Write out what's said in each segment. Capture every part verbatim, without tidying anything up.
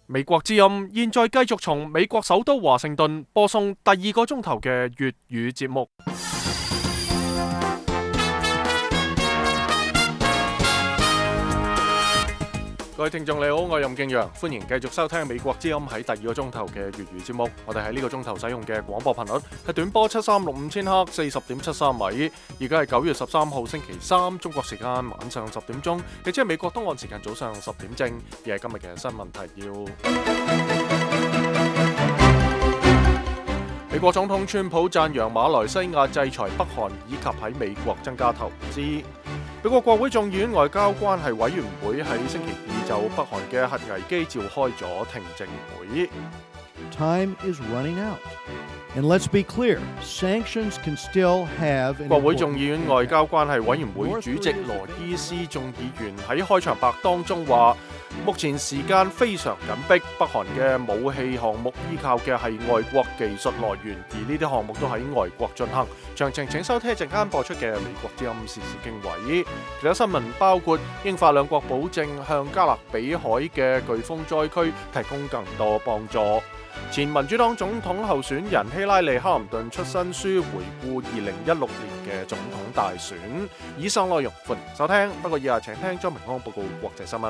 美國之音現在繼續從美國首都華盛頓播送第二個鐘頭嘅粵語節目。各位聽眾你好，我係任敬陽，歡迎繼續收聽美國之音喺第二個鐘頭嘅粵語節目。我哋喺呢個鐘頭使用嘅廣播頻率係短波七三六五千赫，四十點七三米。而家係九月十三號星期三，中國時間晚上十點鐘，亦即係美國東岸時間早上十點正。而係今日嘅新聞提要。美國總統川普讚揚馬來西亞制裁北韓以及喺美國增加投資。美國國會眾議院外交關係委員會喺星期二就北韓嘅核危機召開咗聽證會。 Time is running out. And let's be clear, sanctions can still have 國會眾議院外交關係委員會主席羅伊斯眾議員喺開場白當中話，目前時間非常緊迫，北韓嘅武器項目依靠嘅係外國技術來源，而呢啲項目都喺外國進行。詳情請收聽一陣間播出嘅美國之音時事經緯。其他新聞包括英法兩國保證向加勒比海嘅颶風災區提供更多幫助。前民主黨總統候選人希拉里·克林頓出新書回顧二零一六年嘅總統大選。以上內容歡迎收聽，不過以下請聽張明安報告國際新聞。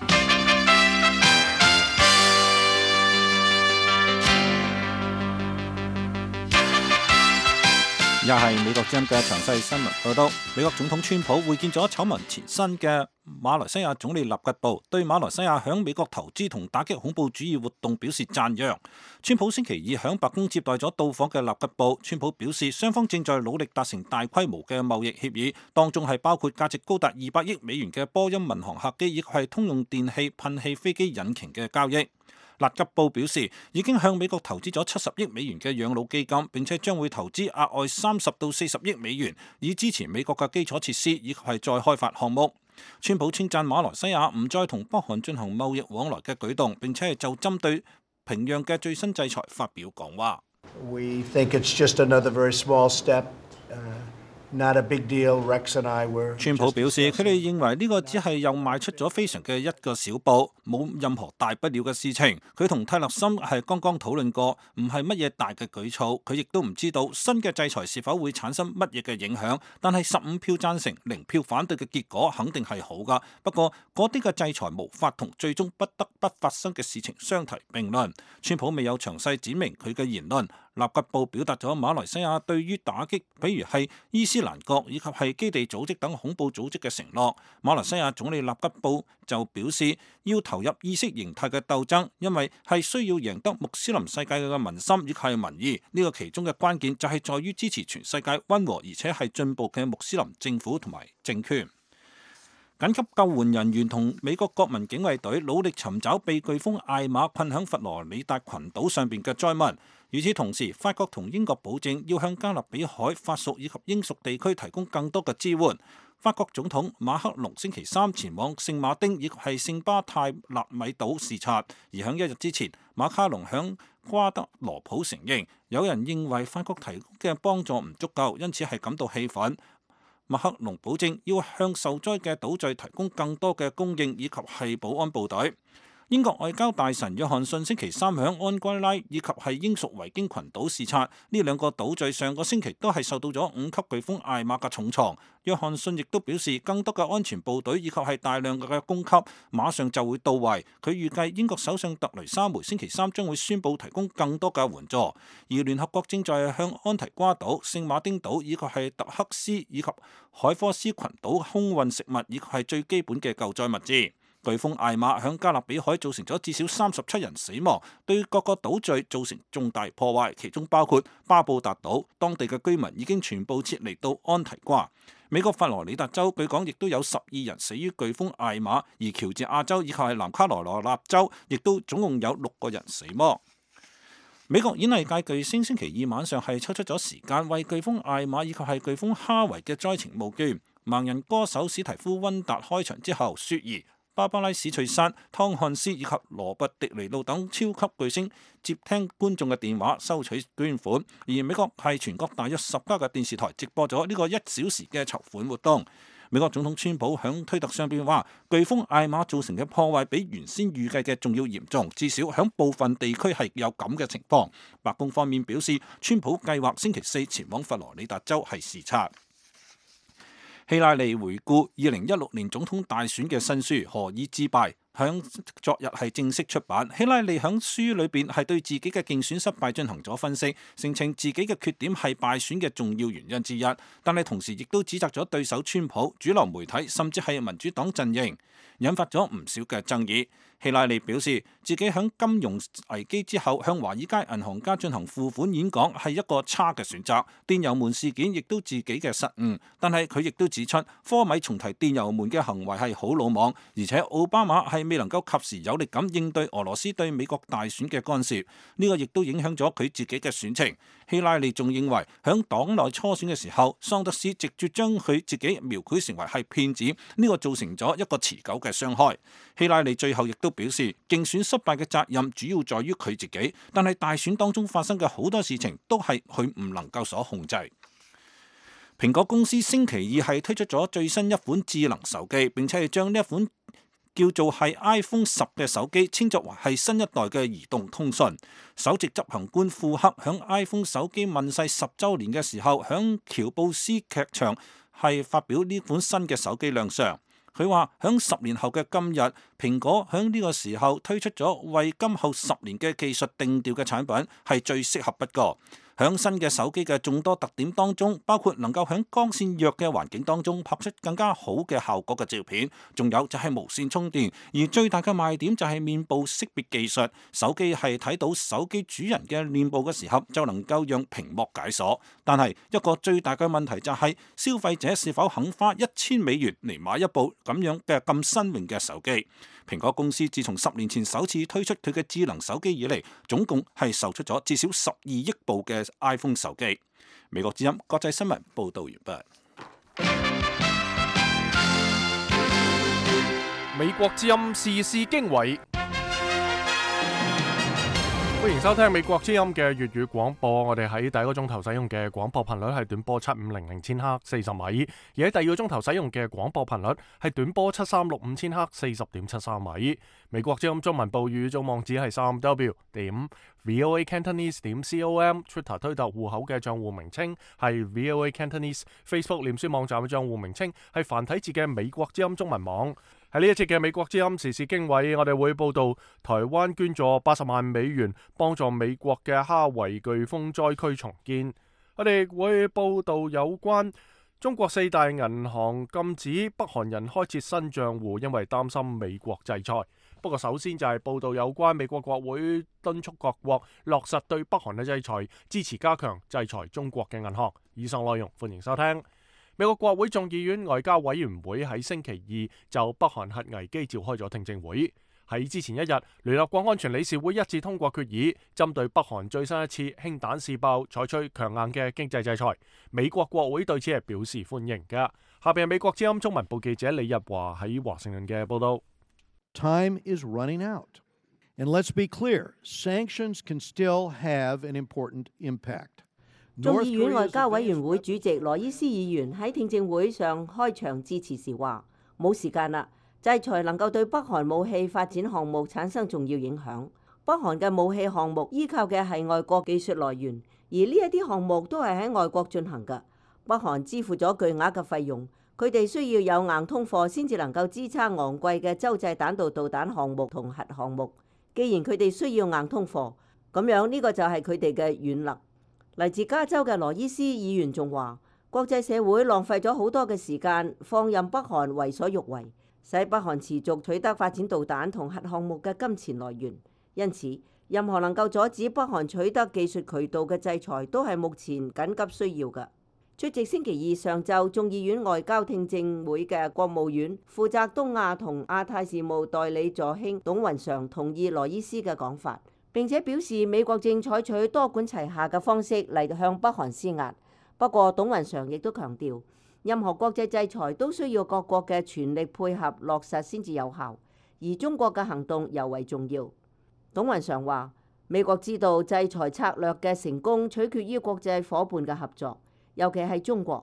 又係美國之音嘅詳細新聞報道。美國總統川普會見咗醜聞纏身嘅馬來西亞總理納吉布，對馬來西亞響美國投資同打擊恐怖主義活動表示讚揚。川普星期二響白宮接待咗到訪嘅納吉布，川普表示雙方正在努力達成大規模嘅貿易協議，當中係包括價值高達二百億美元嘅波音民航客機，以及係通用電氣噴氣飛機引擎嘅交易。納吉布表示，已經向美國投資咗七十億美元嘅養老基金，並且將會投資額外三十到四十億美元，以支持美國嘅基礎設施以及係再開發項目。川普稱讚馬來西亞唔再同北韓進行貿易往來嘅舉動，並且係就針對平壤嘅最新制裁發表講話。 We think it's just another very small step. Not a big deal. Rex and I were. 川普表示，佢哋認為呢個只係又邁出咗非常嘅一個小步，冇任何大不了嘅事情。佢同泰勒森係剛剛討論過，唔係乜嘢大嘅舉措。佢亦都唔知道新嘅制裁是否會產生乜嘢嘅影響。但係十五票贊成、零票反對嘅結果肯定係好㗎。不過嗰啲嘅制裁無法同最終不得不發生嘅事情相提並論。川普未有詳細指明佢嘅言論。納吉布表達咗馬來西亞對於打擊，比如係伊斯蘭國以及係基地組織等恐怖組織嘅承諾。馬來西亞總理納吉布就表示要投入意識形態嘅鬥爭，因為係需要贏得穆斯林世界嘅民心以及係民意。呢、這個其中嘅關鍵就係在於支持全世界溫和而且係進步嘅穆斯林政府同埋政權。緊急救援人員同美國國民警衛隊努力尋找被颶風艾瑪困響佛羅里達群島上邊嘅災民。與此同時，法國同英國保證要向加勒比海法屬以及英屬地區提供更多嘅支援。法國總統馬克龍星期三前往聖馬丁以及係聖巴泰納米島視察，而響一日之前，馬卡龍響瓜德羅普承認，有人認為法國提供嘅幫助唔足夠，因此係感到氣憤。馬克龍保證要向受災嘅島嶼提供更多嘅供應以及係保安部隊。英國外交大臣約翰遜星期三響安圭拉以及係英屬維京群島視察，呢兩個島嶼上個星期都係受到咗五級颶風艾瑪嘅重創。約翰遜亦都表示，更多嘅安全部隊以及係大量嘅供給馬上就會到位。佢預計英國首相特雷莎梅星期三將會宣布提供更多嘅援助，而聯合國正在向安提瓜島、聖馬丁島以及係特克斯以及海科斯群島空運食物以及係最基本嘅救災物資。颶風艾瑪響加勒比海造成咗至少三十七人死亡，對各個島嶼造成重大破壞，其中包括巴布達島，當地嘅居民已經全部撤離到安提瓜。美國佛羅里達州據講亦都有十二人死於颶風艾瑪，而喬治亞州以及係南卡羅來納州亦都總共有六個人死亡。美國演藝界巨星星期二晚上係抽出咗時間為颶風艾瑪以及係颶風哈維嘅災情募捐。盲人歌手史提夫溫達開場之後，雪兒、芭芭拉史翠珊、湯漢斯以及羅拔迪尼路等超級巨星接聽觀眾嘅電話收取捐款，而美國係全國大約十家嘅電視台直播咗呢個一小時嘅籌款活動。 美國總統川普響推特上邊話，颶風艾瑪造成嘅破壞比原先預計嘅仲要嚴重，至少響部分地區係有咁嘅情況。白宮方面表示，川普計劃星期四前往佛羅里達州係視察。希拉里回顧二零一六年總統大選嘅新書《何以致敗》，響昨日係正式出版。希拉里響書裏邊係對自己嘅競選失敗進行咗分析，聲稱自己嘅缺點係敗選嘅重要原因之一，但係同時亦都指責咗對手川普、主流媒體甚至係民主黨陣營，引發咗唔少嘅爭議。希拉里表示，自己響金融危機之後向華爾街銀行家進行付款演講係一個差嘅選擇，電郵門事件亦都自己嘅失誤，但係佢亦都指出，科米重提電郵門嘅行為係好魯莽，而且奧巴馬係未能夠及時有力咁應對俄羅斯對美國大選嘅干涉，呢個亦都影響咗佢自己嘅選情。希拉里仲認為，響黨內初選嘅時候，桑德斯直接將佢自己描繪成為係騙子，呢個造成咗一個持久嘅傷害。希拉里最後亦都表示，競選失敗嘅責任主要在於佢自己，但係大選當中發生嘅好多事情都係佢唔能夠所控制。蘋果公司星期二係推出咗最新一款智能手機，並且係將呢一款叫做係 iPhone 十嘅手機稱作為係新一代嘅移動通訊。首席執行官庫克響 iPhone 手機問世十週年嘅時候，響喬布斯劇場係發表呢款新嘅手機亮相。佢話響十年後嘅今日，蘋果響呢個時候推出咗為今後十年嘅技術定調嘅產品，係最適合不過。響新嘅手機嘅眾多特點當中，包括能夠響光線弱嘅環境當中拍出更加好嘅效果嘅照片，仲有就係無線充電，而最大嘅賣點就係面部識別技術，手機係睇到手機主人嘅面部嘅時候，就能夠讓屏幕解鎖。但係一個最大嘅問題就係消費者是否肯花一千美元嚟買一部咁樣嘅咁新穎嘅手機。蘋果公司自從十年前首次推出佢嘅智能手機以嚟，總共係售出咗至少十二億部嘅 iPhone 手機。美國之音國際新聞報道完畢。 美國之音時事經緯，歡迎收聽美國之音嘅粵語廣播。我哋喺第一個鐘頭使用嘅廣播頻率係短波七五零零千赫四十米，而喺第二個鐘頭使用嘅廣播頻率係短波七三六五千赫四十點七三米。美國之音中文部語組網址係三 w 點 voa cantonese 點 com，Twitter 推特戶口嘅賬戶名稱係 voa cantonese，Facebook 臉書網站嘅賬戶名稱係繁體字嘅美國之音中文網。喺呢一節嘅美國之音時事經緯，我哋會報道台灣捐助八十萬美元幫助美國嘅哈維颶風災區重建。我哋會報道有關中國四大銀行禁止北韓人開設新賬戶，因為擔心美國制裁。不過首先就係報道有關美國國會敦促各國落實對北韓嘅制裁，支持加強制裁中國嘅銀行。以上內容歡迎收聽。美國國會眾議院外交委員會喺星期二就北韓核危機召開咗聽證會。喺之前一日，聯合國安全理事會一致通過決議，針對北韓最新一次氫彈試爆採取強硬嘅經濟制裁。美國國會對此係表示歡迎嘅。下邊係美國之音中文部記者李日華喺華盛頓嘅報道。 Time is running out. And let's be clear, sanctions can still have an important impact. 眾議院外交委員會主席羅伊斯議員喺聽證會上開場致辭時話：冇時間啦，制裁能夠對北韓武器發展項目產生重要影響。北韓嘅武器項目依靠嘅係外國技術來源，而呢一啲項目都係喺外國進行嘅。北韓支付咗巨額嘅費用，佢哋需要有硬通貨先至能夠支撐昂貴嘅洲際彈道導彈項目同核項目。既然佢哋需要硬通貨，咁樣呢個就係佢哋嘅軟肋。嚟自加州嘅羅伊斯議員仲話：國際社會浪費咗好多嘅時間，放任北韓為所欲為，使北韓持續取得發展導彈同核項目嘅金錢來源。因此，任何能夠阻止北韓取得技術渠道嘅制裁，都係目前緊急需要嘅。出席星期二上晝眾議院外交聽證會嘅國務院負責東亞同亞太事務代理助卿董雲常同意羅伊斯嘅講法，並且表示美國正採取多管齊下嘅方式嚟向北韓施壓。不過，董雲常亦都強調，任何國際制裁都需要各國嘅全力配合落實先至有效，而中國嘅行動尤為重要。董雲常話：美國知道制裁策略嘅成功取決於國際夥伴嘅合作，尤其係中國。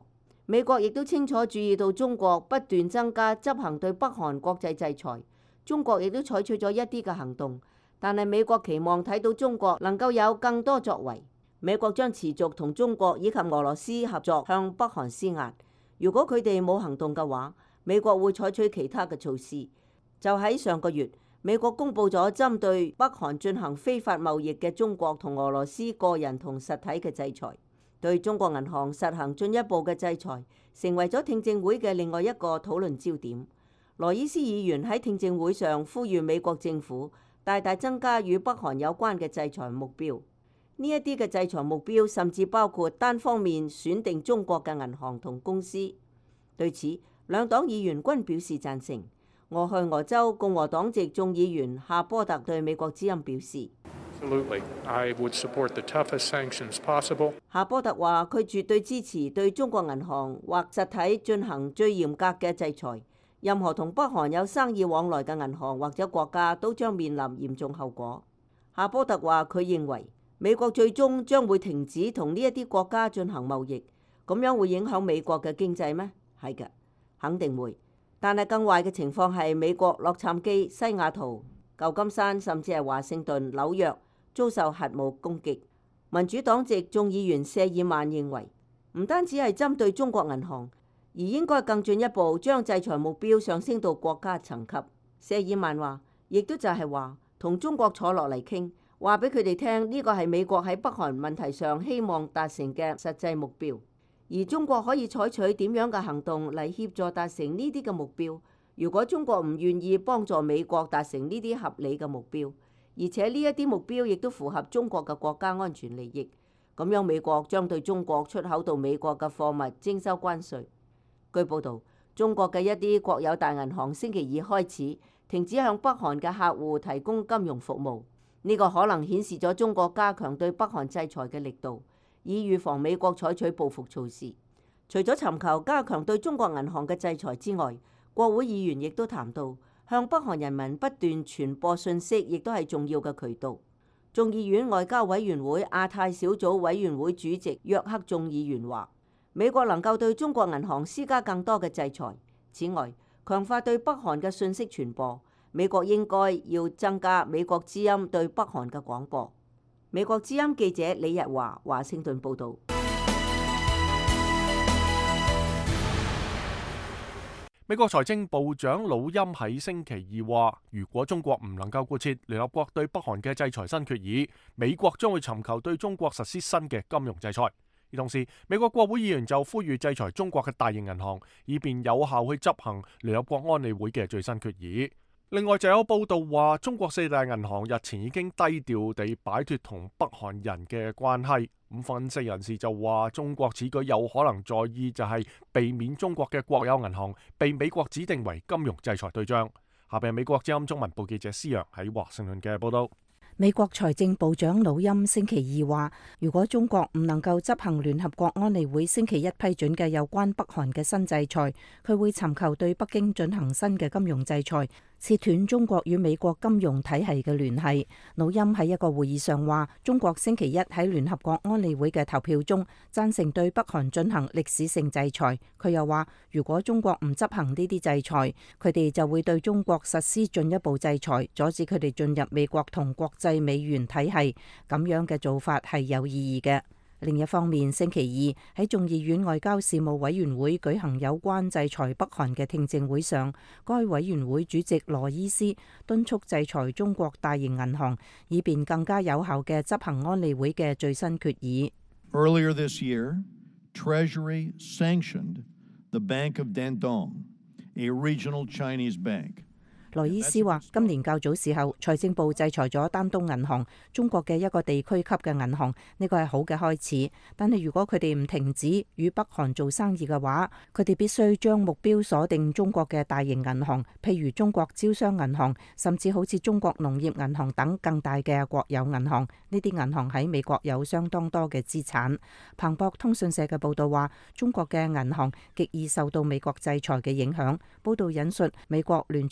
美國亦都清楚注意到中國不斷增加執行對北韓國際制裁，中國亦都採取咗一啲嘅行動，但係美國期望睇到中國能夠有更多作為。美國將持續同中國以及俄羅斯合作向北韓施壓，如果佢哋冇行動嘅話，美國會採取其他嘅措施。就喺上個月，美國公布咗針對北韓進行非法貿易嘅中國同俄羅斯個人同實體嘅制裁，對中國銀行實行進一步嘅制裁，成為咗聽證會嘅另外一個討論焦點。羅伊斯議員喺聽證會上呼籲美國政府大大增加與北韓有關嘅制裁目標。呢一啲嘅制裁目標甚至包括單方面選定中國嘅銀行同公司。對此，兩黨議員均表示贊成。俄亥俄州共和黨籍眾議員夏波特對美國之音表示 ：Absolutely, I would support the toughest sanctions possible. 夏波特話：佢絕對支持對中國銀行或實體進行最嚴格嘅制裁。任何同北韓有生意往來嘅銀行或者國家都將面臨嚴重後果。夏波特話：佢認為美國最終將會停止同呢一啲國家進行貿易，咁樣會影響美國嘅經濟咩？係嘅，肯定會。但係更壞嘅情況係美國洛杉磯、西雅圖、舊金山，甚至係華盛頓、紐約遭受核武攻擊。民主黨籍眾議員謝爾曼認為，唔單止係針對中國銀行，而應該更進一步將制裁目標上升到國家層級。謝爾曼話，亦都就係話同中國坐落嚟傾。話俾佢哋聽，呢個係美國喺北韓問題上希望達成嘅實際目標，而中國可以採取點樣嘅行動嚟協助達成呢啲嘅目標。如果中國唔願意幫助美國達成呢啲合理嘅目標，而且呢一啲目標亦都符合中國嘅國家安全利益，咁樣美國將對中國出口到美國嘅貨物徵收關稅。據報導，中國嘅一啲國有大銀行星期二開始停止向北韓嘅客戶提供金融服務。呢個可能顯示咗中國加強對北韓制裁嘅力度，以預防美國採取報復措施。除咗尋求加強對中國銀行嘅制裁之外，國會議員亦都談到向北韓人民不斷傳播信息，亦都係重要嘅渠道。眾議院外交委員會亞太小組委員會主席約克眾議員話：美國能夠對中國銀行施加更多嘅制裁。此外，強化對北韓嘅信息傳播。美國應該要增加美國之音對北韓嘅廣播。美國之音記者李日華華盛頓報導。 美國財政部長魯欽喺星期二話，如果中國唔能夠貫徹聯合國對北韓嘅制裁新決議，美國將會尋求對中國實施新嘅金融制裁。而同時，美國國會議員就呼籲制裁中國嘅大型銀行，以便有效去執行聯合國安理會嘅最新決議。另外就有報道話，中國四大銀行日前已經低調地擺脫同北韓人嘅關係。咁分析人士就話，中國此舉有可能在意就係避免中國嘅國有銀行被美國指定為金融制裁對象。下邊係美國之音中文部記者施陽喺華盛頓嘅報道。 美國財政部長魯欽星期二話，如果中國唔能夠執行聯合國安理會星期一批准嘅有關北韓嘅新制裁，佢會尋求對北京進行新嘅金融制裁，切斷中國與美國金融體系嘅聯繫。魯欽喺一個會議上話，中國星期一喺聯合國安理會嘅投票中贊成對北韓進行歷史性制裁。佢又話，如果中國唔執行呢啲制裁，佢哋就會對中國實施進一步制裁，阻止佢哋進入美國同國際美元體系。咁樣嘅做法係有意義嘅。另一方面，星期二喺眾議院外交事務委員會舉行有關制裁北韓嘅聽證會上，該委員會主席羅伊斯敦促制裁中國大型銀行，以便更加有效嘅執行安理會嘅最新決議。 Earlier this year, Treasury sanctioned the Bank of Dandong, a regional Chinese bank. 羅伊斯話：今年較早時候，財政部制裁咗丹東銀行，中國嘅一個地區級嘅銀行，呢個係好嘅開始。但係如果佢哋唔停止與北韓做生意嘅話，佢哋必須將目標鎖定中國嘅大型銀行，譬如中國招商銀行，甚至好似中國農業銀行等更大嘅國有銀行。呢啲銀行喺美國有相當多嘅資產。彭博通訊社嘅報導話，中國嘅銀行極易受到美國制裁嘅影響。報導引述美國聯儲局嘅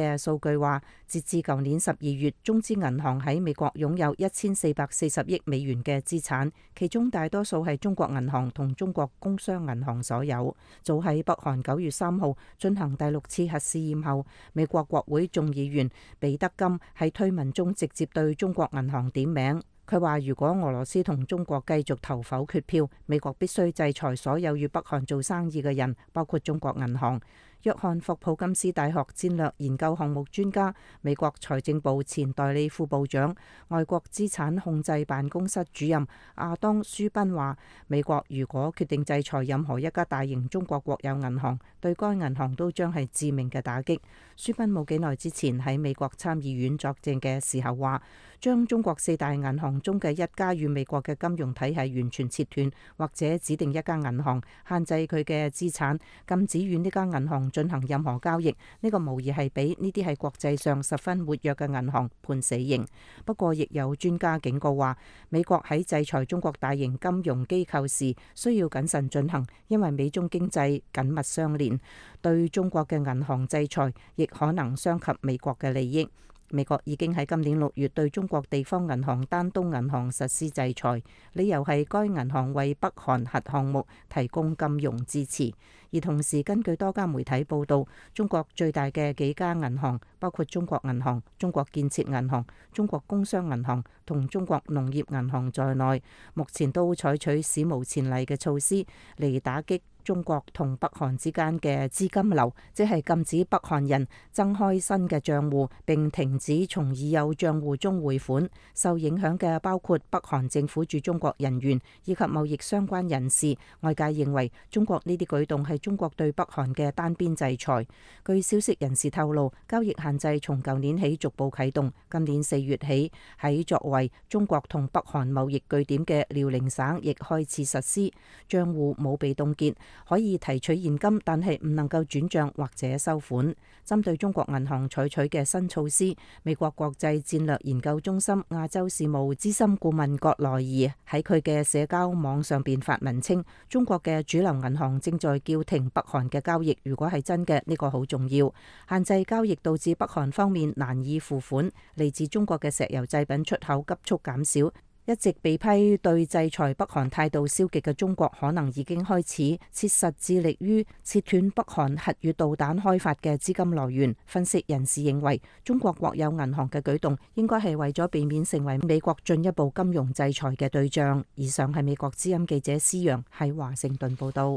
嘅數據話，截至舊年十二月，中資銀行喺美國擁有一千四百四十億美元嘅資產，其中大多數係中國銀行同中國工商銀行所有。早喺北韓九月三號進行第六次核試驗後，美國國會眾議員彼得金喺推文中直接對中國銀行點名。佢話：如果俄羅斯同中國繼續投否決票，美國必須制裁所有與北韓做生意嘅人，包括中國銀行。約翰霍普金斯大學戰略研究項目專家、美國財政部前代理副部長、外國資產控制辦公室主任阿當舒賓話：美國如果決定制裁任何一家大型中國國有銀行，對該銀行都將係致命嘅打擊。舒賓冇幾耐之前喺美國參議院作證嘅時候話，將中國四大銀行中嘅一家與美國嘅金融體系完全切斷，或者指定一家銀行限制佢嘅資產，禁止與呢家銀行進行任何交易，呢、這個無疑係俾呢啲係國際上十分活躍嘅銀行判死刑。不過，亦有專家警告話，美國喺制裁中國大型金融機構時需要謹慎進行，因為美中經濟緊密相連，對中國嘅銀行制裁亦可能傷及美國嘅利益。美國已經喺今年六月對中國地方銀行丹東銀行實施制裁，理由係該銀行為北韓核項目提供金融支持。而同時，根據多家媒體報道，中國最大嘅幾家銀行，包括中國銀行、中國建設銀行、中國工商銀行同中國農業銀行在內，目前都採取史無前例嘅措施嚟打擊中國同北韓之間嘅資金流，即係禁止北韓人增開新嘅賬戶，並停止從已有賬戶中匯款。受影響嘅包括北韓政府駐中國人員以及貿易相關人士。外界認為中國呢啲舉動係中國對北韓嘅單邊制裁。據消息人士透露，交易限制從舊年起逐步啟動，今年四月起喺作為中國同北韓貿易據點嘅遼寧省亦開始實施，賬戶冇被凍結，可以提取現金，但係唔能夠轉賬或者收款。針對中國銀行採取嘅新措施，美國國際戰略研究中心亞洲事務資深顧問葛萊儀喺佢嘅社交網上邊發文稱，中國嘅主流銀行正在叫停北韓嘅交易。如果係真嘅，呢個好重要。限制交易導致北韓方面難以付款，嚟自中國嘅石油製品出口急速減少。一直被批對制裁北韓態度消極嘅中國，可能已經開始切實致力於切斷北韓核與導彈開發嘅資金來源。分析人士認為，中國國有銀行嘅舉動應該係為咗避免成為美國進一步金融制裁嘅對象。以上係美國之音記者施陽喺華盛頓報道。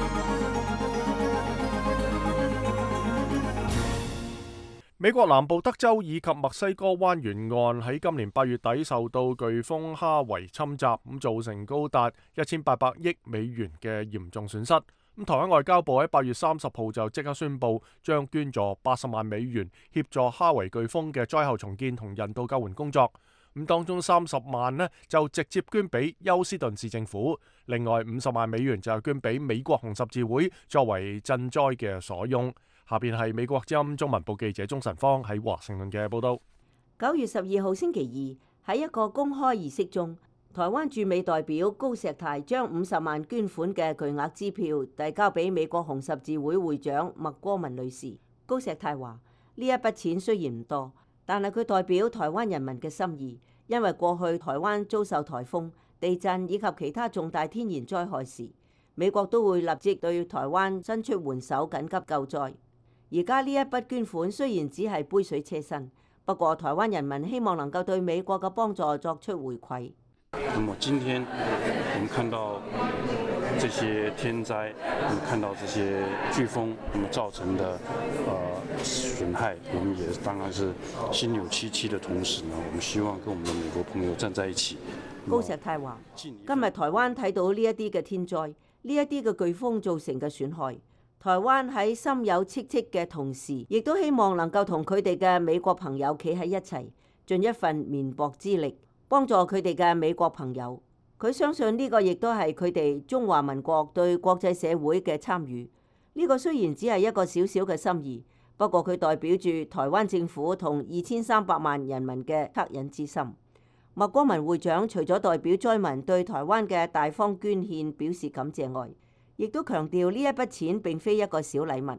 美國南部德州以及墨西哥灣沿岸喺今年八月底受到颶風哈維侵襲，咁造成高達一千八百億美元嘅嚴重損失。咁台灣外交部喺八月三十號就即刻宣布，將捐助八十萬美元協助哈維颶風嘅災後重建同人道救援工作。咁當中三十萬呢就直接捐俾休斯頓市政府，另外五十萬美元就係捐俾美國紅十字會作為賑災嘅所用。下邊係美國之音中文部記者鍾晨芳喺華盛頓嘅報道。 九月十二號星期二喺一個公開儀式中，台灣駐美代表高石泰將五十萬捐款嘅巨額支票遞交俾美國紅十字會會長麥戈文女士。高石泰話：呢一筆錢雖然唔多，但係佢代表台灣人民嘅心意，因為過去台灣遭受颱風、地震以及其他重大天然災害時，美國都會立即對台灣伸出援手緊急救災。而家呢一筆捐款雖然只係杯水車薪，不過台灣人民希望能夠對美國嘅幫助作出回饋。 那麼今天我們看到這些天災，我們看到這些颶風，那麼造成的呃損害，我們也當然是心有戚戚的同時呢，我們希望跟我們的美國朋友站在一起。 高石泰話：今日台灣睇到呢一啲嘅天災，呢一啲嘅颶風造成嘅損害。台灣喺心有戚戚嘅同時，亦都希望能夠同佢哋嘅美國朋友企喺一齊，盡一份綿薄之力，幫助佢哋嘅美國朋友。佢相信呢個亦都係佢哋中華民國對國際社會嘅參與。呢個雖然只係一個小小嘅心意，不過佢代表住台灣政府同二千三百萬人民嘅惻隱之心。麥戈文會長除咗代表災民對台灣嘅大方捐獻表示感謝外，亦都強調呢一筆錢並非一個小禮物，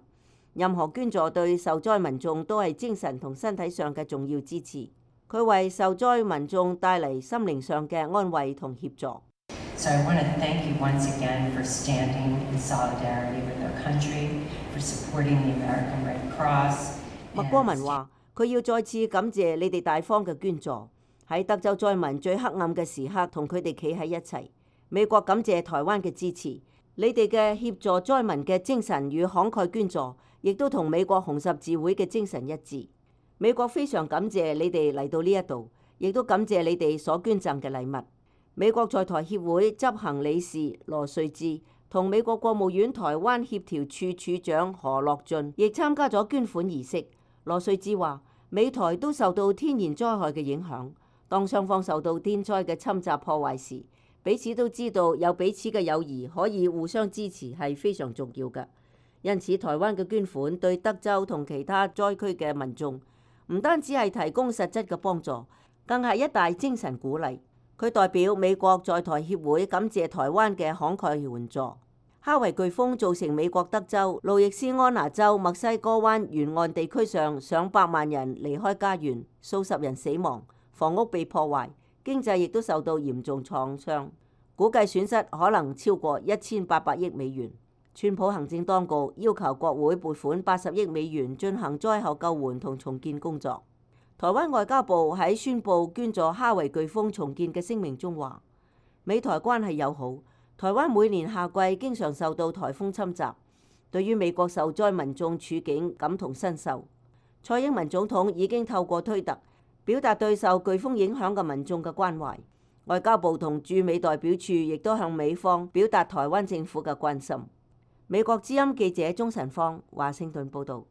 任何捐助對受災民眾都係精神同身體上嘅重要支持。佢為受災民眾帶嚟心靈上嘅安慰同協助。 So I want to thank you once again for standing in solidarity with our country, for supporting the American Red Cross. 麥光文話：佢要再次感謝你哋大方嘅捐助，喺德州災民最黑暗嘅時刻同佢哋企喺一齊。美國感謝台灣嘅支持，你哋嘅協助災民嘅精神與慷慨捐助，亦都同美國紅十字會嘅精神一致。美國非常感謝你哋嚟到呢一度，亦都感謝你哋所捐贈嘅禮物。美國在台協會執行理事羅瑞智同美國國務院台灣協調處處長何樂俊亦參加咗捐款儀式。羅瑞智話：美台都受到天然災害嘅影響，當雙方受到天災嘅侵襲破壞時，彼此都知道有彼此嘅友誼可以互相支持係非常重要嘅。因此，台灣嘅捐款對德州同其他災區嘅民眾唔單止係提供實質嘅幫助，更係一大精神鼓勵。佢代表美國在台協會感謝台灣嘅慷慨援助。哈維颶風造成美國德州、路易斯安那州、墨西哥灣沿岸地區上上百萬人離開家園，數十人死亡，房屋被破壞，經濟亦都受到嚴重創傷，估計損失可能超過一千八百億美元。川普行政當局要求國會撥款八十億美元進行災後救援同重建工作。台灣外交部喺宣布捐助哈維颶風重建嘅聲明中話：美台關係友好，台灣每年夏季經常受到颱風侵襲，對於美國受災民眾處境感同身受。蔡英文總統已經透過推特表達對受颶風影響嘅民眾嘅關懷。外交部同駐美代表處亦都向美方表達台灣政府嘅關心。美國之音記者鍾晨芳華盛頓報導。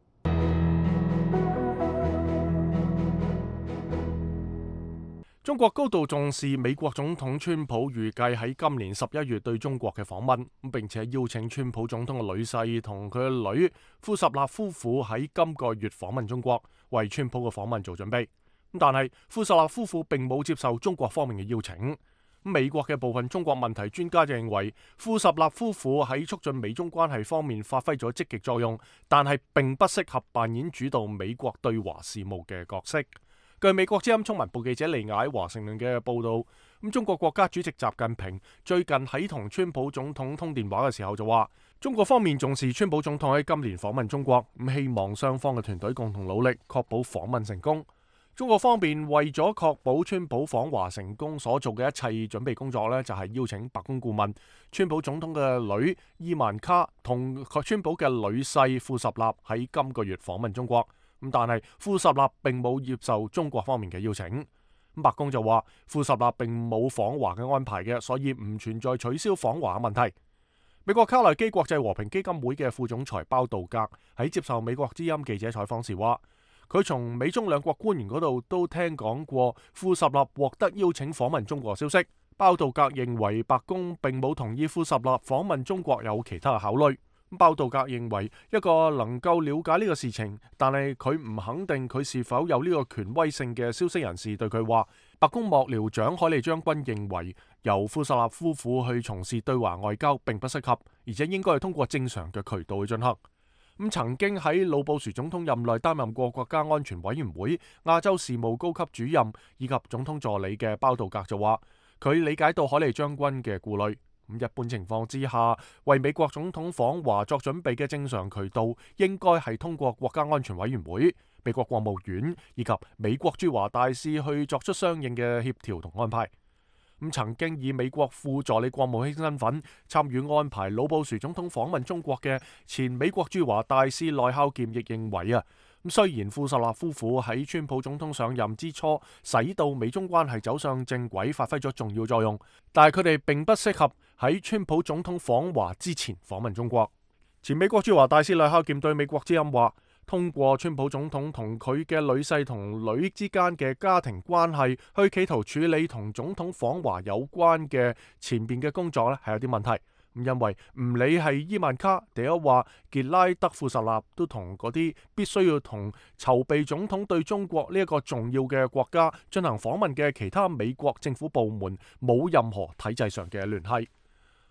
中國高度重視美國總統川普預計喺今年十一月對中國嘅訪問，並且邀請川普總統嘅女婿同佢嘅女庫什納夫婦喺今個月訪問中國，為川普嘅訪問做準備。但係庫什納夫婦並冇接受中國方面嘅邀請。美國嘅部分中國問題專家就認為，庫什納夫婦喺促進美中關係方面發揮咗積極作用，但係並不適合扮演主導美國對華事務嘅角色。據美國之音中文部記者利亞喺華盛頓嘅報道，咁中國國家主席習近平最近喺同川普總統通電話嘅時候就話，中國方面重視川普總統喺今年訪問中國，咁希望雙方嘅團隊共同努力，確保訪問成功。中國方面為咗確保川普訪華成功所做嘅一切準備工作呢，就係邀請白宮顧問、川普總統嘅女伊曼卡同川普嘅女婿庫什納喺今個月訪問中國。咁但係庫什納並冇接受中國方面嘅邀請。咁白宮就話庫什納並冇訪華嘅安排嘅，所以唔存在取消訪華嘅問題。美國卡內基國際和平基金會嘅副總裁包道格喺接受美國之音記者採訪時話，佢從美中兩國官員嗰度都聽講過庫什納獲得邀請訪問中國消息。包道格認為白宮並冇同意庫什納訪問中國有其他嘅考慮。包道格認為一個能夠了解呢個事情，但係佢唔肯定佢是否有呢個權威性嘅消息人士對佢話，白宮幕僚長海利將軍認為由庫什納夫婦去從事對華外交並不適合，而且應該係通過正常嘅渠道去進行。咁曾經喺老布殊總統任內擔任過國家安全委員會亞洲事務高級主任以及總統助理嘅包道格就話，佢理解到海利將軍嘅顧慮。咁一般情況之下，為美國總統訪華作準備嘅正常渠道，應該係通過國家安全委員會、美國國務院以及美國駐華大使去作出相應嘅協調同安排。咁曾經以美國副助理國務卿身份參與安排老布殊總統訪問中國嘅前美國駐華大使內孝儉亦認為啊，咁雖然庫什納夫婦喺川普總統上任之初使到美中關係走上正軌發揮咗重要作用，但係佢哋並不適合喺川普總統訪華之前訪問中國。前美國駐華大使內孝儉對美國之音話，通過川普總統同佢嘅女婿同女之間嘅家庭關係，去企圖處理同總統訪華有關嘅前邊嘅工作咧，係有啲問題。咁因為唔理係伊曼卡、迪歐華、傑拉德庫什納，都同嗰啲必須要同籌備總統對中國呢一個重要嘅國家進行訪問嘅其他美國政府部門冇任何體制上嘅聯繫。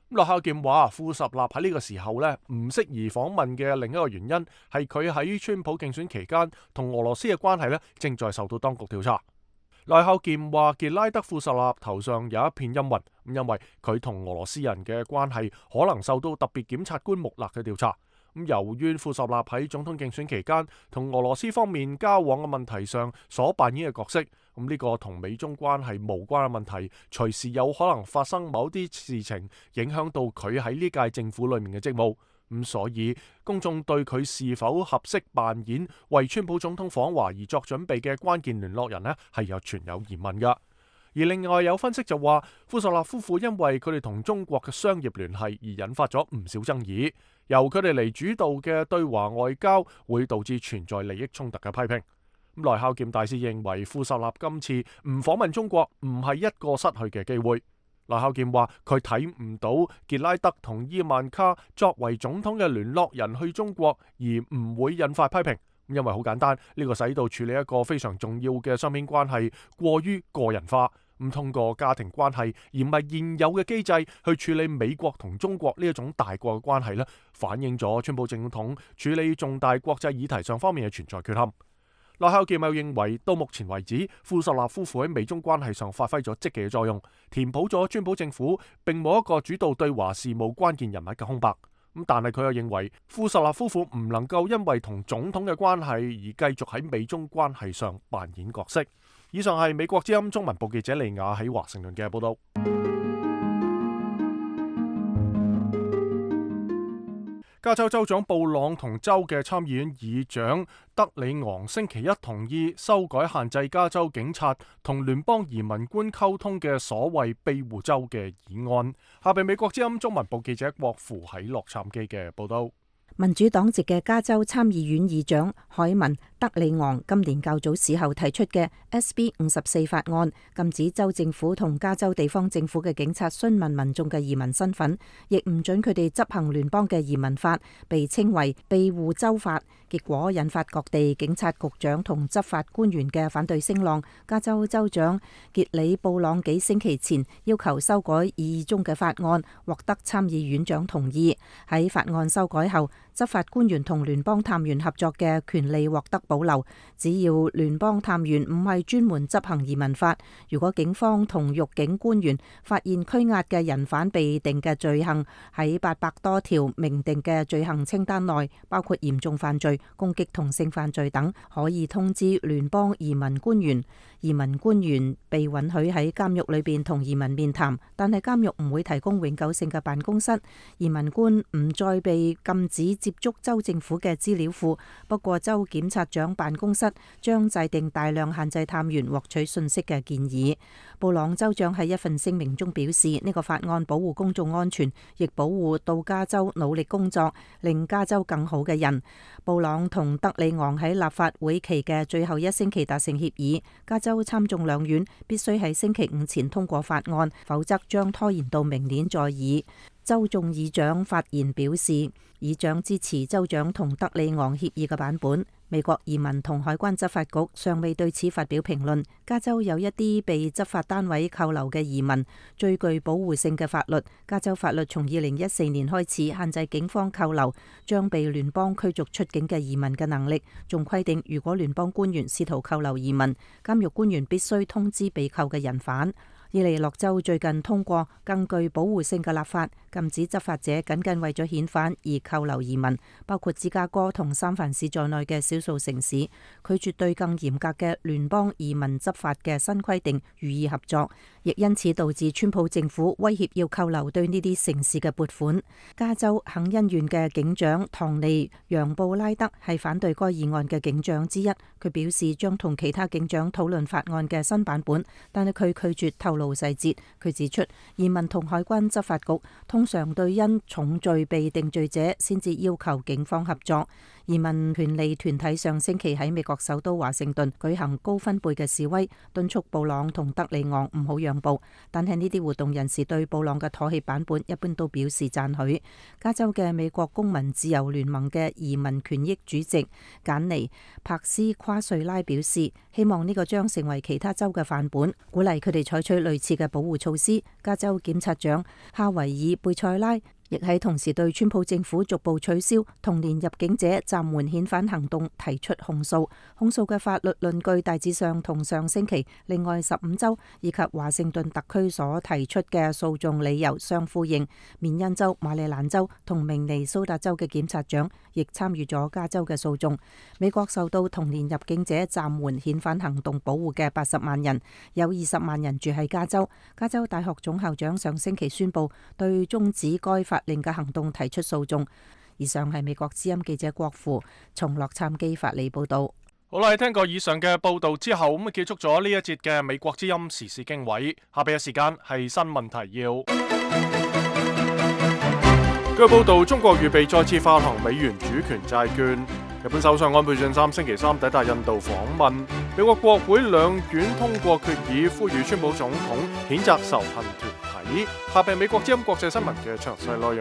駱孝劍話，富什納喺呢個時候呢唔適宜訪問嘅另一個原因係佢喺川普競選期間同俄羅斯嘅關係呢正在受到當局調查。駱孝劍話，傑拉德富什納頭上有一片陰雲，因為佢同俄羅斯人嘅關係可能受到特別檢察官穆勒嘅調查。咁由於富什納喺總統競選期間同俄羅斯方面交往嘅問題上所扮演嘅角色，咁呢個同美中關係無關嘅問題，隨時有可能發生某啲事情影響到佢喺呢屆政府裏面嘅職務。咁所以公眾對佢是否合適扮演為川普總統訪華而作準備嘅關鍵聯絡人呢，係有存有疑問噶。而另外有分析就話，富什納夫婦因為佢哋同中國嘅商業聯繫而引發咗唔少爭議，由佢哋嚟主導嘅對華外交會導致存在利益衝突嘅批評。咁駱孝劍大使認為富什納今次唔訪問中國唔係一個失去嘅機會。駱孝劍話佢睇唔到傑拉德同伊萬卡作為總統嘅聯絡人去中國而唔會引發批評，因為好簡單，呢個使到處理一個非常重要嘅雙邊關係過於個人化。唔通過家庭關係而唔係現有嘅機制去處理美國同中國呢一種大國嘅關係呢，反映咗川普總統處理重大國際議題上方面嘅存在缺陷。駱孝劍又認為，到目前為止，富什納夫婦喺美中關係上發揮咗積極嘅作用，填補咗川普政府並冇一個主導對華事務關鍵人物嘅空白。咁但係佢又認為，富什納夫婦唔能夠因為同總統嘅關係而繼續喺美中關係上扮演角色。以上係美國之音中文部記者利亞喺華盛頓嘅報道。加州州長布朗同州嘅參議院議長德里昂星期一同意修改限制加州警察同聯邦移民官溝通嘅所謂庇護州嘅議案。下邊美國之音中文部記者郭芙喺洛杉磯嘅報道。 民主黨籍嘅加州參議院議長海文德里昂今年較早時候提出嘅 S B 五十四法案，禁止州政府同加州地方政府嘅警察詢問民眾嘅移民身份，亦唔准佢哋執行聯邦嘅移民法，被稱為庇護州法。結果引發各地警察局長同執法官員嘅反對聲浪。加州州長傑里布朗幾星期前要求修改議議中嘅法案，獲得參議院長同意。喺法案修改後，執法官員同聯邦探員合作嘅權利獲得保留，只要聯邦探員唔係專門執行移民法，如果警方同獄警官員發現拘押嘅人犯被定嘅罪行喺八百多條明定嘅罪行清單內，包括嚴重犯罪、攻擊同性犯罪等，可以通知聯邦移民官員。移民官員被允許喺監獄裏邊同移民面談，但係監獄唔會提供永久性嘅辦公室。移民官唔再被禁止接觸州政府嘅資料庫，不過州檢察長辦公室將制定大量限制探員獲取信息嘅建議。布朗州長喺一份聲明中表示，呢個法案保護公眾安全，亦保護到加州努力工作令加州更好嘅人。布朗同德里昂喺立法會期嘅最後一星期達成協議，加州參眾兩院必須喺星期五前通過法案，否則將拖延到明年再議。州眾議長發言表示，議長支持州長同德里昂協議嘅版本。美國移民同海關執法局尚未對此發表評論。加州有一啲被執法單位扣留嘅移民，最具保護性嘅法律。加州法律從二零一四年開始限制警方扣留將被聯邦驅逐出境嘅移民嘅能力，仲規定如果聯邦官員試圖扣留移民，監獄官員必須通知被扣嘅人犯。伊利諾州最近通過更具保護性嘅立法，禁止執法者僅僅為咗遣返而扣留移民，包括芝加哥同三藩市在內嘅少數城市，拒絕對更嚴格嘅聯邦移民執法嘅新規定予以合作，亦因此導致川普政府威脅要扣留對呢啲城市嘅撥款。加州肯恩縣嘅警長唐尼楊布拉德係反對該議案嘅警長之一，佢表示將同其他警長討論法案嘅新版本，但係佢拒絕透露細節。佢指出，移民同海關執法局通常對因重罪被定罪者先至要求警方合作。移民權利團體上星期喺美國首都華盛頓舉行高分貝嘅示威，敦促布朗同德里昂唔好讓步。但係呢啲活動人士對布朗嘅妥協版本一般都表示讚許。加州嘅美國公民自由聯盟嘅移民權益主席簡尼柏斯夸瑞拉表示，希望呢個將成為其他州嘅範本，鼓勵佢哋採取類似嘅保護措施。加州檢察長夏維爾貝塞拉亦喺同時對川普政府逐步取消童年入境者暫緩遣返行動提出控訴。控訴嘅法律論據大致上同上星期另外十五州以及華盛頓特區所提出嘅訴訟理由相呼應。緬因州、馬里蘭州同明尼蘇達州嘅檢察長亦參與咗加州嘅訴訟。美國受到童年入境者暫緩遣返行動保護嘅八十萬人，有二十萬人住喺加州。加州大學總校長上星期宣布對終止該法令嘅行動提出訴訟。以上係美國之音記者郭富從洛杉磯發嚟報道。 好啦，聽過以上嘅報道之後，咁結束咗呢一節嘅美國之音時事經緯。下邊嘅時間係新聞提要。據報道，中國預備再次發行美元主權債券。日本首相安倍晉三星期三抵達印度訪問。美國國會兩院通過決議，呼籲川普總統譴責仇恨團體。下邊美國之音國際新聞嘅詳細內容。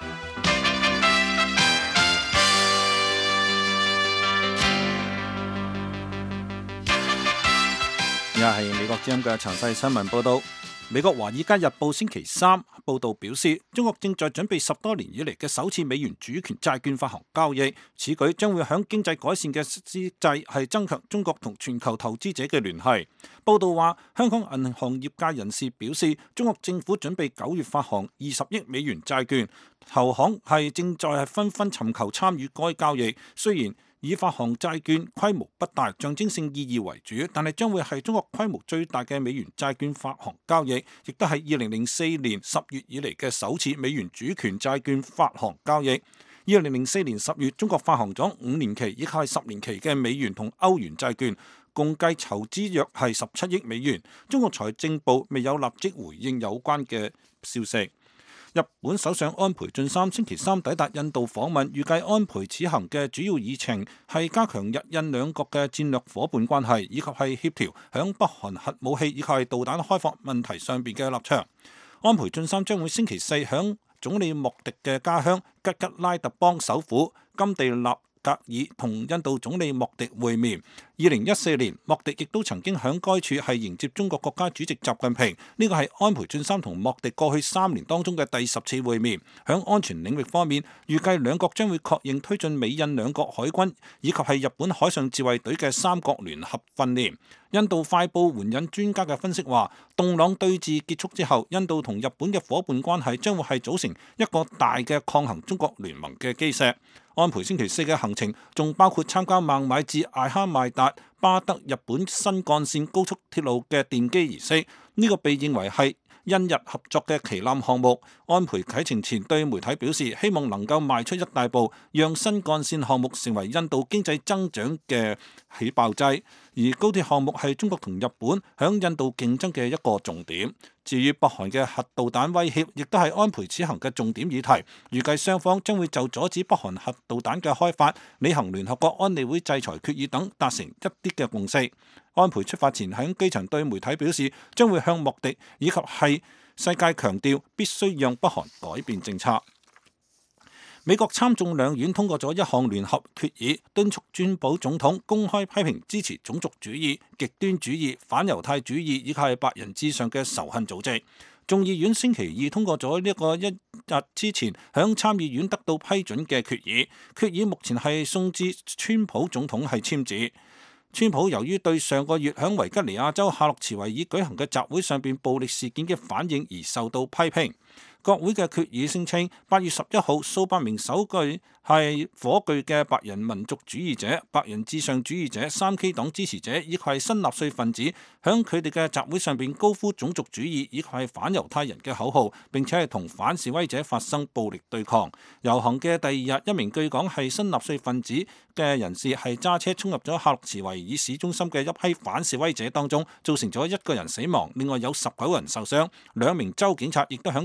而家係美國之音嘅詳細新聞報道。美國華爾街日報星期三報道表示，中國正在準備十多年以嚟嘅首次美元主權債券發行交易，此舉將會響經濟改善嘅之際係增強中國同全球投資者嘅聯繫。報道話，香港銀行業界人士表示，中國政府準備九月發行二十億美元債券，投行係正在係紛紛尋求參與該交易。雖然以發行債券規模不大，象徵性意義為主，但係將會係中國規模最大嘅美元債券發行交易，亦都係二零零四年十月以嚟嘅首次美元主權債券發行交易。二零零四年十月，中國發行咗五年期以及係十年期嘅美元同歐元債券，共計籌資約係十七億美元。中國財政部未有立即回應有關嘅消息。日本首相安倍晉三星期三抵達印度訪問，預計安倍此行嘅主要議程係加強日印兩國嘅戰略夥伴關係，以及係協調響北韓核武器以及係導彈開發問題上邊嘅立場。安倍晉三將會星期四響總理莫迪嘅家鄉吉吉拉特邦首府金地納格爾同印度總理莫迪會面。二零一四年，莫迪亦都曾經響該處係迎接中國國家主席習近平。呢個係安倍晉三同莫迪過去三年當中嘅第十次會面。響安全領域方面，預計兩國將會確認推進美印兩國海軍以及係日本海上自衛隊嘅三國聯合訓練。印度快報援引專家嘅分析話，洞朗對峙結束之後，印度同日本嘅夥伴關係將會係組成一個大嘅抗衡中國聯盟嘅基石。安倍星期四嘅行程仲包括參加孟買至艾哈邁達巴德日本新幹線高速鐵路嘅奠基儀式，呢、這個被認為係印日合作嘅旗艦項目。安倍啟程前對媒體表示，希望能夠邁出一大步，讓新幹線項目成為印度經濟增長嘅起爆劑。而高鐵項目係中國同日本響印度競爭嘅一個重點。至於北韓嘅核導彈威脅，亦都係安倍此行嘅重點議題。預計雙方將會就阻止北韓核導彈嘅開發、履行聯合國安理會制裁決議等達成一啲嘅共識。安倍出發前喺機場對媒體表示，將會向莫迪以及係世界強調必須讓北韓改變政策。美國參眾兩院通過咗一項聯合決議，敦促川普總統公開批評支持種族主義、極端主義、反猶太主義以及係白人至上嘅仇恨組織。眾議院星期二通過咗呢個一日之前響參議院得到批准嘅決議，決議目前係送至川普總統係簽字。川普由於對上個月響維吉尼亞州夏洛茨維爾舉行嘅集會上邊暴力事件嘅反應而受到批評。國會嘅決議聲稱，八月十一號數百名手具係火炬嘅白人民族主義者、白人至上主義者、三 K 黨支持者以及係新納粹分子，響佢哋嘅集會上邊高呼種族主義以及係反猶太人嘅口號，並且係同反示威者發生暴力對抗。遊行嘅第二日，一名據講係新納粹分子嘅人士係揸車衝入咗夏洛茨維爾市中心嘅一批反示威者當中，造成咗一個人死亡，另外有十九人受傷。兩名州警察亦都響監控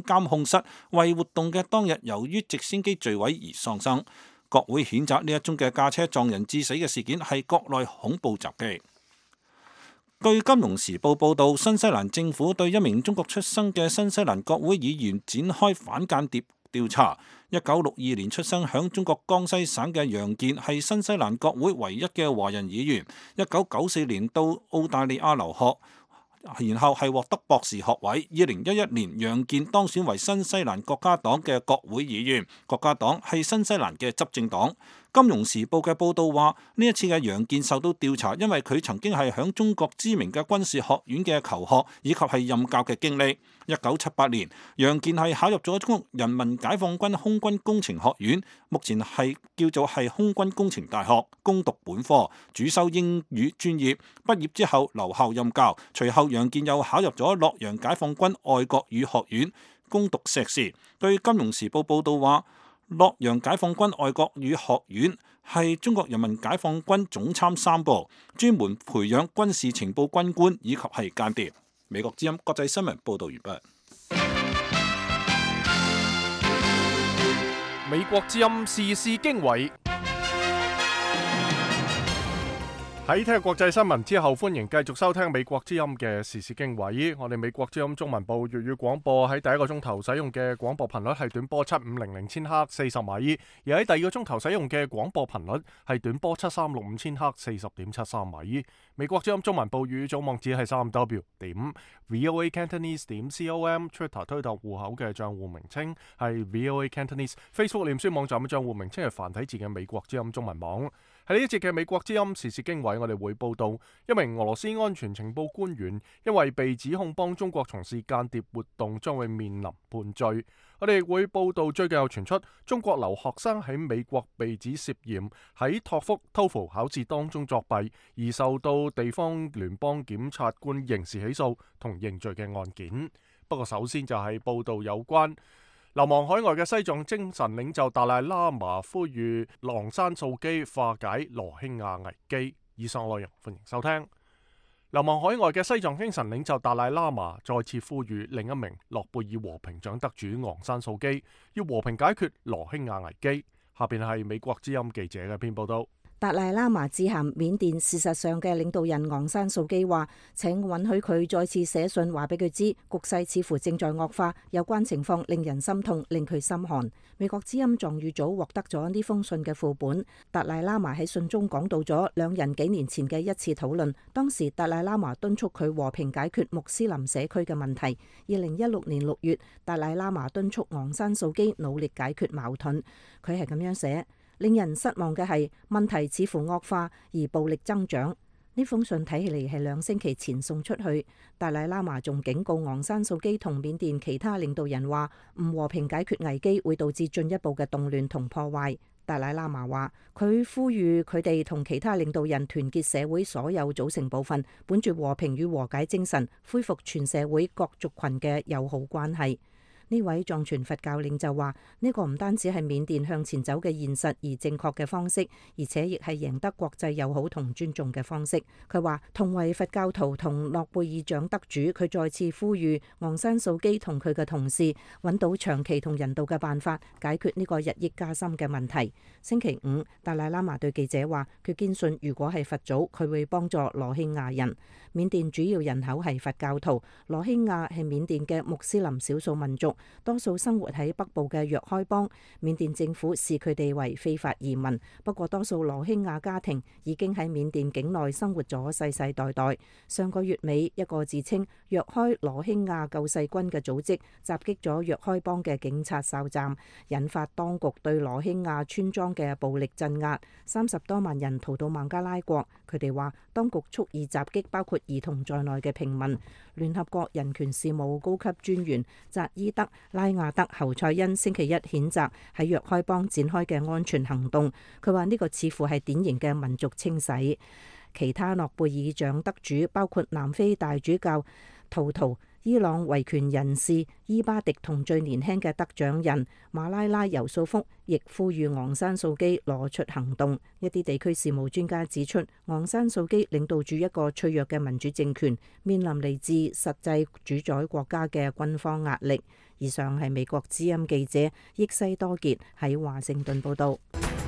失，為活動嘅當日由於直升機墜毀而喪生。國會譴責呢一宗嘅駕車撞人致死嘅事件係國內恐怖襲擊。據《金融時報》報導，新西蘭政府對一名中國出生嘅新西蘭國會議員展開反間諜調查。一九六二年出生響中國江西省嘅楊健係新西蘭國會唯一嘅華人議員。一九九四年到澳大利亞留學，然後係獲得博士學位。二零一一年，楊健當選為新西蘭國家黨嘅國會議員。國家黨係新西蘭嘅執政黨。金融時報嘅報導話，呢一次嘅楊健受到調查，因為佢曾經係響中國知名嘅軍事學院嘅求學，以及係任教嘅經歷。一九七八年，楊健係考入咗中國人民解放軍空軍工程學院，目前係叫做係空軍工程大學，攻讀本科，主修英語專業。畢業之後留校任教，隨後楊健又考入咗洛陽解放軍愛國語學院，攻讀碩士。據金融時報報導話，洛陽解放軍愛國語學院係中國人民解放軍總參三部，專門培養軍事情報軍官以及係間諜。美國之音國際新聞報道完畢。 美國之音時事經緯。喺聽國際新聞之後，歡迎繼續收聽美國之音嘅時事經緯。我哋美國之音中文部粵語廣播喺第一個鐘頭使用嘅廣播頻率係短波七五零零千赫四十米，而喺第二個鐘頭使用嘅廣播頻率係短波七三六五千赫四十點七三米。美國之音中文部粵語總網址係三 W 點 VOA Cantonese 點 com，Twitter 推特戶口嘅賬戶名稱係 VOA Cantonese，Facebook 臉書網站嘅賬戶名稱係繁體字嘅美國之音中文網。喺呢一節嘅美國之音時事經緯，我哋會報道一名俄羅斯安全情報官員因為被指控幫中國從事間諜活動，將會面臨判罪。我哋亦會報道最近又傳出中國留學生喺美國被指涉嫌喺托福、TOEFL 考試當中作弊，而受到地方聯邦檢察官刑事起訴同認罪嘅案件。不過首先就係報道有關流亡海外嘅西藏精神領袖達賴喇嘛呼籲昂山素姬化解羅興亞危機。以上內容歡迎收聽。流亡海外嘅西藏精神領袖達賴喇嘛再次呼籲另一名諾貝爾和平獎得主昂山素姬要和平解決羅興亞危機。下邊係美國之音記者嘅篇報道。 達賴喇嘛致函緬甸事實上嘅領導人昂山素姬話，請允許佢再次寫信話俾佢知，局勢似乎正在惡化，有關情況令人心痛，令佢心寒。美國之音藏語組獲得咗呢封信嘅副本。達賴喇嘛喺信中講到咗兩人幾年前嘅一次討論，當時達賴喇嘛敦促佢和平解決穆斯林社區嘅問題。二零一六年六月，達賴喇嘛敦促昂山素姬努力解決矛盾。佢係咁樣寫：令人失望嘅係，問題似乎惡化而暴力增長。呢封信睇起嚟係兩星期前送出去。達賴喇嘛仲警告昂山素姬同緬甸其他領導人話，唔和平解決危機會導致進一步嘅動亂同破壞。達賴喇嘛話，佢呼籲佢哋同其他領導人團結社會所有組成部分，本住和平與和解精神，恢復全社會各族群嘅友好關係。呢位藏傳佛教領袖話：呢個唔單止係緬甸向前走嘅現實而正確嘅方式，而且亦係贏得國際友好同尊重嘅方式。佢話同為佛教徒同諾貝爾獎得主，佢再次呼籲昂山素姬同佢嘅同事揾到長期同人道嘅辦法，解決呢個日益加深嘅問題。星期五，達賴喇嘛對記者話：佢堅信如果係佛祖，佢會幫助羅興亞人。緬甸主要人口係佛教徒，羅興亞係緬甸嘅穆斯林少數民族，多數生活喺北部嘅若開邦。緬甸政府視佢哋為非法移民，不過多數羅興亞家庭已經喺緬甸境內生活咗世世代代。上個月尾，一個自稱若開羅興亞救世軍嘅組織襲擊咗若開邦嘅警察哨站，引發當局對羅興亞村莊嘅暴力鎮壓，三十多萬人逃到孟加拉國。佢哋話當局蓄意襲擊包括兒童在內嘅平民。聯合國人權事務高級專員扎伊德拉亞德侯賽恩星期一譴責喺若開邦展開嘅安全行動。佢話呢個似乎係典型嘅民族清洗。其他諾貝爾獎得主包括南非大主教圖圖伊朗維權人士伊巴迪同最年輕嘅得獎人馬拉拉尤素福亦呼籲昂山素基攞出行動。一啲地區事務專家指出，昂山素基領導住一個脆弱嘅民主政權，面臨嚟自實際主宰國家嘅軍方壓力。以上係美國之音記者益西多傑喺華盛頓報道。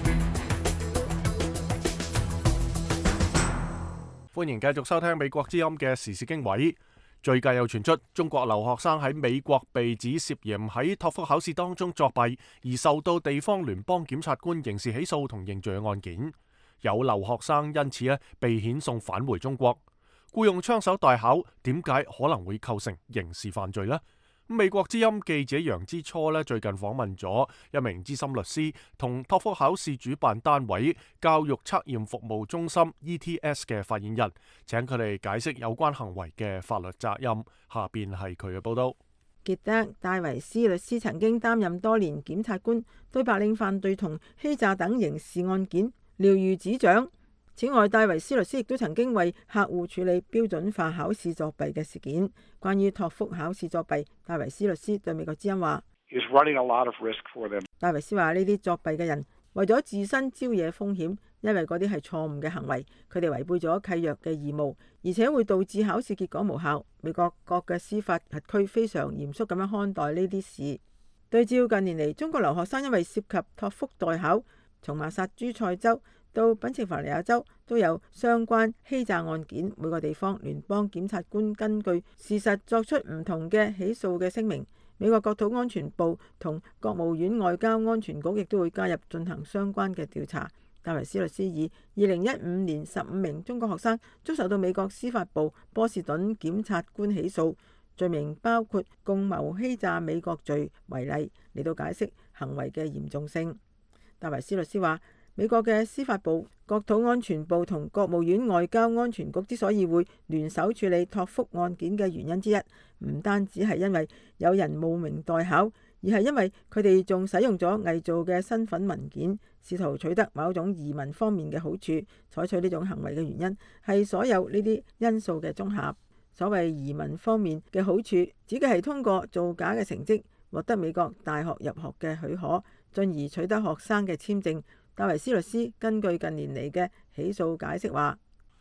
歡迎繼續收聽美國之音嘅時事經緯。最近又傳出中國留學生喺美國被指涉嫌喺托福考試當中作弊，而受到地方聯邦檢察官刑事起訴同認罪嘅案件。有留學生因此咧被遣送返回中國。僱用槍手代考點解可能會構成刑事犯罪呢？美國之音記者楊之初咧最近訪問咗一名資深律師同托福考試主辦單位教育測驗服務中心 E T S 嘅發言人，請佢哋解釋有關行為嘅法律責任。下邊係佢嘅報道。 傑德戴維斯律師曾經擔任多年檢察官，對白領犯罪同欺詐等刑事案件了如指掌。此外，戴維斯律師亦都曾經為客戶處理標準化考試作弊嘅事件。關於托福考試作弊，戴維斯律師對美國之音話：戴維斯話呢啲作弊嘅人為咗自身招惹風險，因為嗰啲係錯誤嘅行為，佢哋違背咗契約嘅義務，而且會導致考試結果無效。美國各嘅司法轄區非常嚴肅咁樣看待呢啲事。對照近年嚟，中國留學生因為涉及托福代考，從馬薩諸塞州到賓夕法尼亞州都有相關欺詐案件。每個地方聯邦檢察官根據事實作出唔同嘅起訴嘅聲明。美國國土安全部同國務院外交安全局亦都會加入進行相關嘅調查。戴維斯律師以二零一五年十五名中國學生遭受到美國司法部波士頓檢察官起訴，罪名包括共謀欺詐美國罪為例，嚟到解釋行為嘅嚴重性。戴維斯律師話：美國嘅司法部、國土安全部同國務院外交安全局之所以會聯手處理托福案件嘅原因之一，唔單止係因為有人冒名代考，而係因為佢哋仲使用咗偽造嘅身份文件，試圖取得某種移民方面嘅好處。採取呢種行為嘅原因係所有呢啲因素嘅綜合。所謂移民方面嘅好處，指嘅係通過造假嘅成績獲得美國大學入學嘅許可，進而取得學生嘅簽證。戴維斯律師根據近年嚟嘅起訴解釋話，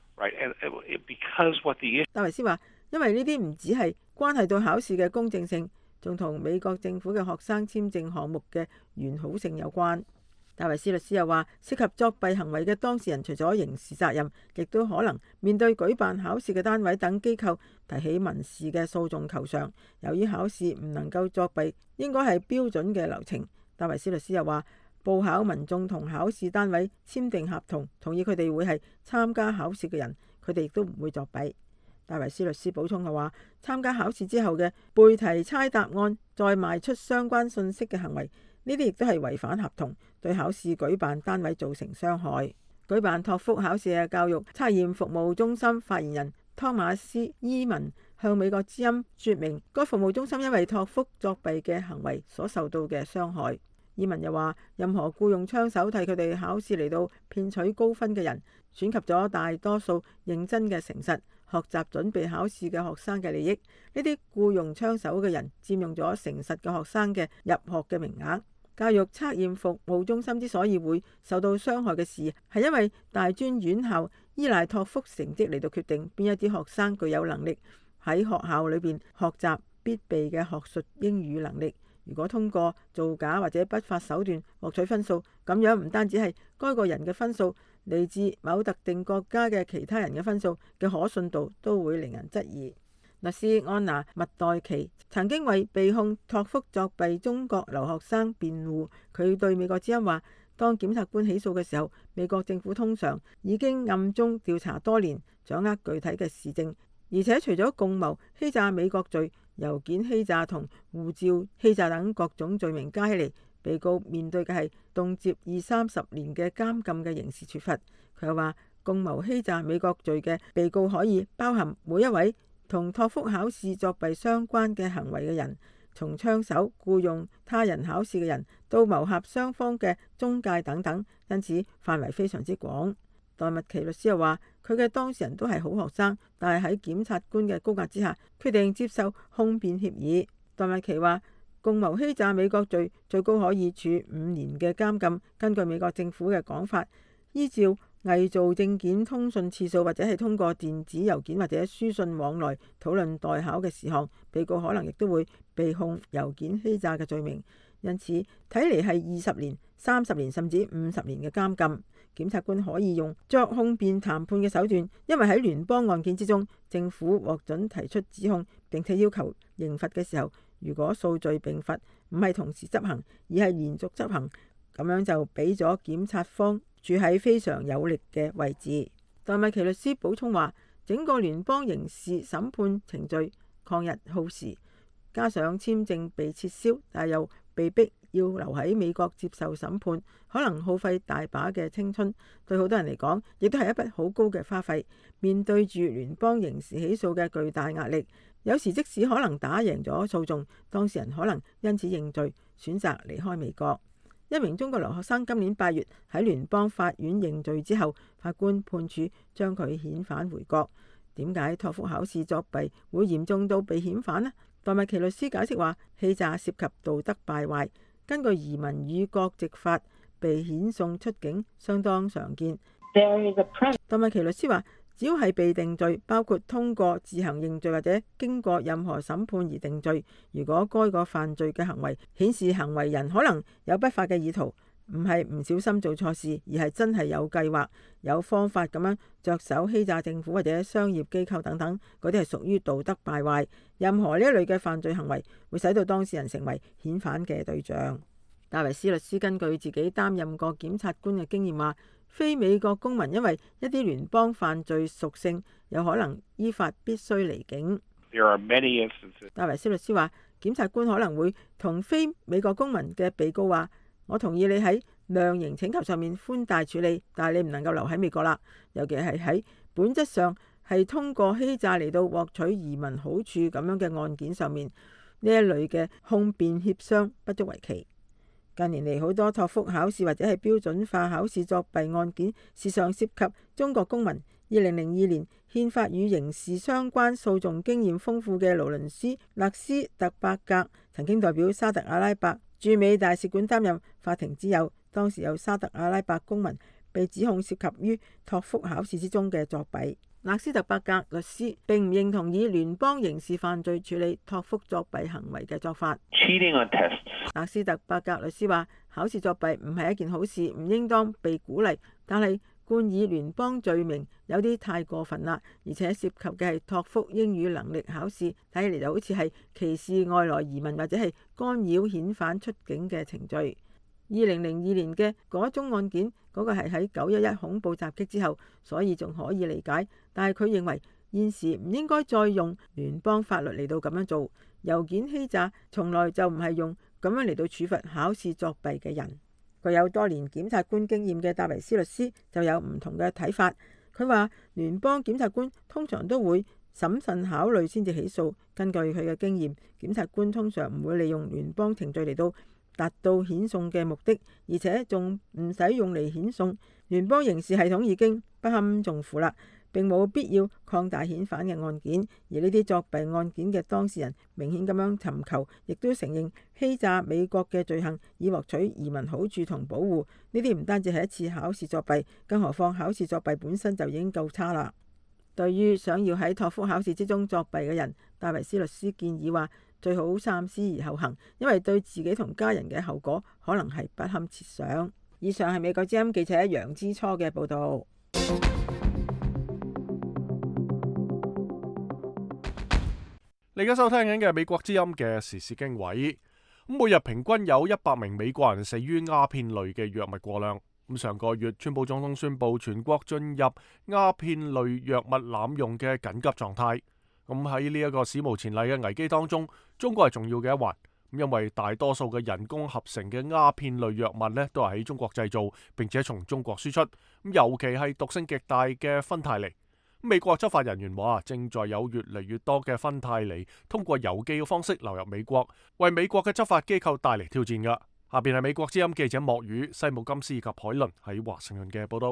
戴維斯話，因為呢啲唔只係關係到考試嘅公正性，仲同美國政府嘅學生簽證項目嘅完好性有關。戴維斯律師又話，涉及作弊行為嘅當事人除咗刑事責任，亦都可能面對舉辦考試嘅單位等機構提起民事嘅訴訟求償。由於考試唔能夠作弊，應該係標準嘅流程。戴維斯律師又話，報考民眾同考試單位簽訂合同，同意佢哋會係參加考試嘅人，佢哋亦都唔會作弊。戴維斯律師補充嘅話，參加考試之後嘅背題猜答案，再賣出相關信息嘅行為，呢啲亦都係違反合同，對考試舉辦單位造成傷害。舉辦托福考試嘅教育測驗服務中心發言人湯馬斯伊文向美國之音說明，該服務中心因為托福作弊嘅行為所受到嘅傷害。伊文又話，任何僱用槍手替佢哋考試嚟到騙取高分嘅人，損及咗大多數認真嘅誠實學習準備考試嘅學生嘅利益。呢啲僱用槍手嘅人佔用咗誠實嘅學生嘅入學嘅名額。教育測驗服務中心之所以會受到傷害嘅事，係因為大專院校依賴托福成績嚟到決定邊一啲學生具有能力喺學校裏邊學習必備嘅學術英語能力。如果通過造假或者不法手段獲取分數，咁樣唔單止係該個人嘅分數，嚟自某特定國家嘅其他人嘅分數嘅可信度都會令人質疑。律師安娜麥代奇曾經為被控托福作弊中國留學生辯護，佢對美國之音話，當檢察官起訴嘅時候，美國政府通常已經暗中調查多年，掌握具體嘅事證，而且除咗共謀欺詐美國罪、郵件欺詐同護照欺詐等各種罪名加起嚟，被告面對嘅係動輒二三十年嘅監禁嘅刑事處罰。佢又話，共謀欺詐美國罪嘅被告可以包含每一位同托福考試作弊相關嘅行為嘅人，從槍手僱用他人考試嘅人到謀合雙方嘅中介等等，因此範圍非常之廣。代麥奇律師又話， 佢嘅當事人都係好學生，但係喺檢察官嘅高壓之下，決定接受控辯協議。代麥奇話，共謀欺詐美國罪最高可以處五年嘅監禁。根據美國政府嘅講法，依照偽造證件通訊次數或者係通過電子郵件或者書信往來討論代考嘅事項，被告可能亦都會被控郵件欺詐嘅罪名。因此睇嚟係二十年、三十年甚至五十年嘅監禁。檢察官可以用作控辯談判嘅手段，因為喺聯邦案件之中，政府獲准提出指控並且要求刑罰嘅時候，如果數罪並罰，唔係同時執行，而係連續執行，咁樣就俾咗檢察方處喺非常有利嘅位置。代麥奇律師補充話，整個聯邦刑事審判程序曠日耗時，加上簽證被撤銷，但又被逼要留喺美國接受審判，可能耗費大把嘅青春，對好多人嚟講，亦都係一筆好高嘅花費。面對住聯邦刑事起訴嘅巨大壓力，有時即使可能打贏咗訴訟，當事人可能因此認罪，選擇離開美國。一名中國留學生今年八月喺聯邦法院認罪之後，法官判處將佢遣返回國。點解托福考試作弊會嚴重到被遣返呢？代麥奇律師解釋話，欺詐涉及道德敗壞，根據移民與國籍法，被遣送出境相當常見。代麥奇律師話，只要係被定罪，包括通過自行認罪或者經過任何審判而定罪，如果該個犯罪嘅行為顯示行為人可能有不法嘅意圖，唔係唔小心做錯事，而係真係有計劃、有方法咁樣着手欺詐政府或者商業機構等等，嗰啲係屬於道德敗壞。任何呢一類嘅犯罪行為會使到當事人成為遣返嘅對象。戴維斯律師根據自己擔任過檢察官嘅經驗話，非美國公民因為一啲聯邦犯罪屬性，有可能依法必須離境。戴維斯律師話，檢察官可能會同非美國公民嘅被告話，我同意你喺量刑請求上面寬大處理，但係你唔能夠留喺美國啦。尤其係喺本質上係通過欺詐嚟到獲取移民好處咁樣嘅案件上面，呢一類嘅控辯協商不足為奇。近年嚟好多托福考試或者係標準化考試作弊案件，事實上涉及中國公民。二零零二年，憲法與刑事相關訴訟經驗豐富嘅勞倫斯·勒斯特伯格曾經代表沙特阿拉伯駐美大使館擔任法庭之友，當時有沙特阿拉伯公民被指控涉及於托福考試之中嘅作弊。勒斯特伯格律師並唔認同以聯邦刑事犯罪處理托福作弊行為嘅做法。勒斯特伯格律師話，考試作弊唔係一件好事，唔應當被鼓勵，但係冠以聯邦罪名有啲太過分啦，而且涉及嘅係托福英語能力考試，睇起嚟就好似係歧視外來移民或者係干擾遣返出境嘅程序。二零零二年嘅嗰宗案件，嗰、嗰個係喺九一一恐怖襲擊之後，所以仲可以理解。但係佢認為現時唔應該再用聯邦法律嚟到咁樣做。郵件欺詐從來就唔係用咁樣嚟到處罰考試作弊嘅人。具有多年檢察官經驗嘅戴維斯律師就有唔同嘅睇法。佢話聯邦檢察官通常都會審慎考慮先至起訴。根據佢嘅經驗，檢察官通常唔會利用聯邦程序嚟到達到遣送嘅目的，而且仲唔使用嚟遣送。聯邦刑事系統已經不堪重負啦，並冇必要擴大遣返嘅案件。而呢啲作弊案件嘅當事人明顯咁樣尋求，亦都承認欺詐美國嘅罪行，以獲取移民好處同保護。呢啲唔單止係一次考試作弊，更何況考試作弊本身就已經夠差啦。對於想要喺托福考試之中作弊嘅人，戴維斯律師建議話，最好三思而後行，因為對自己同家人嘅後果可能係不堪設想。以上係美國之音記者楊之初嘅報導。 你而家收聽緊嘅美國之音嘅時事經緯。咁每日平均有一百名美國人死於鴉片類嘅藥物過量。咁上個月，川普總統宣布全國進入鴉片類藥物濫用嘅緊急狀態。咁喺呢一個史無前例嘅危機當中，中國係重要嘅一環。咁因為大多數嘅人工合成嘅鴉片類藥物呢，都係喺中國製造，並且從中國輸出。咁尤其係毒性極大嘅芬太尼。美國執法人員話，正在有越嚟越多嘅芬太尼通過郵寄嘅方式流入美國，為美國嘅執法機構帶嚟挑戰㗎。下邊係美國之音記者莫宇、西姆金斯以及海倫喺華盛頓嘅報道。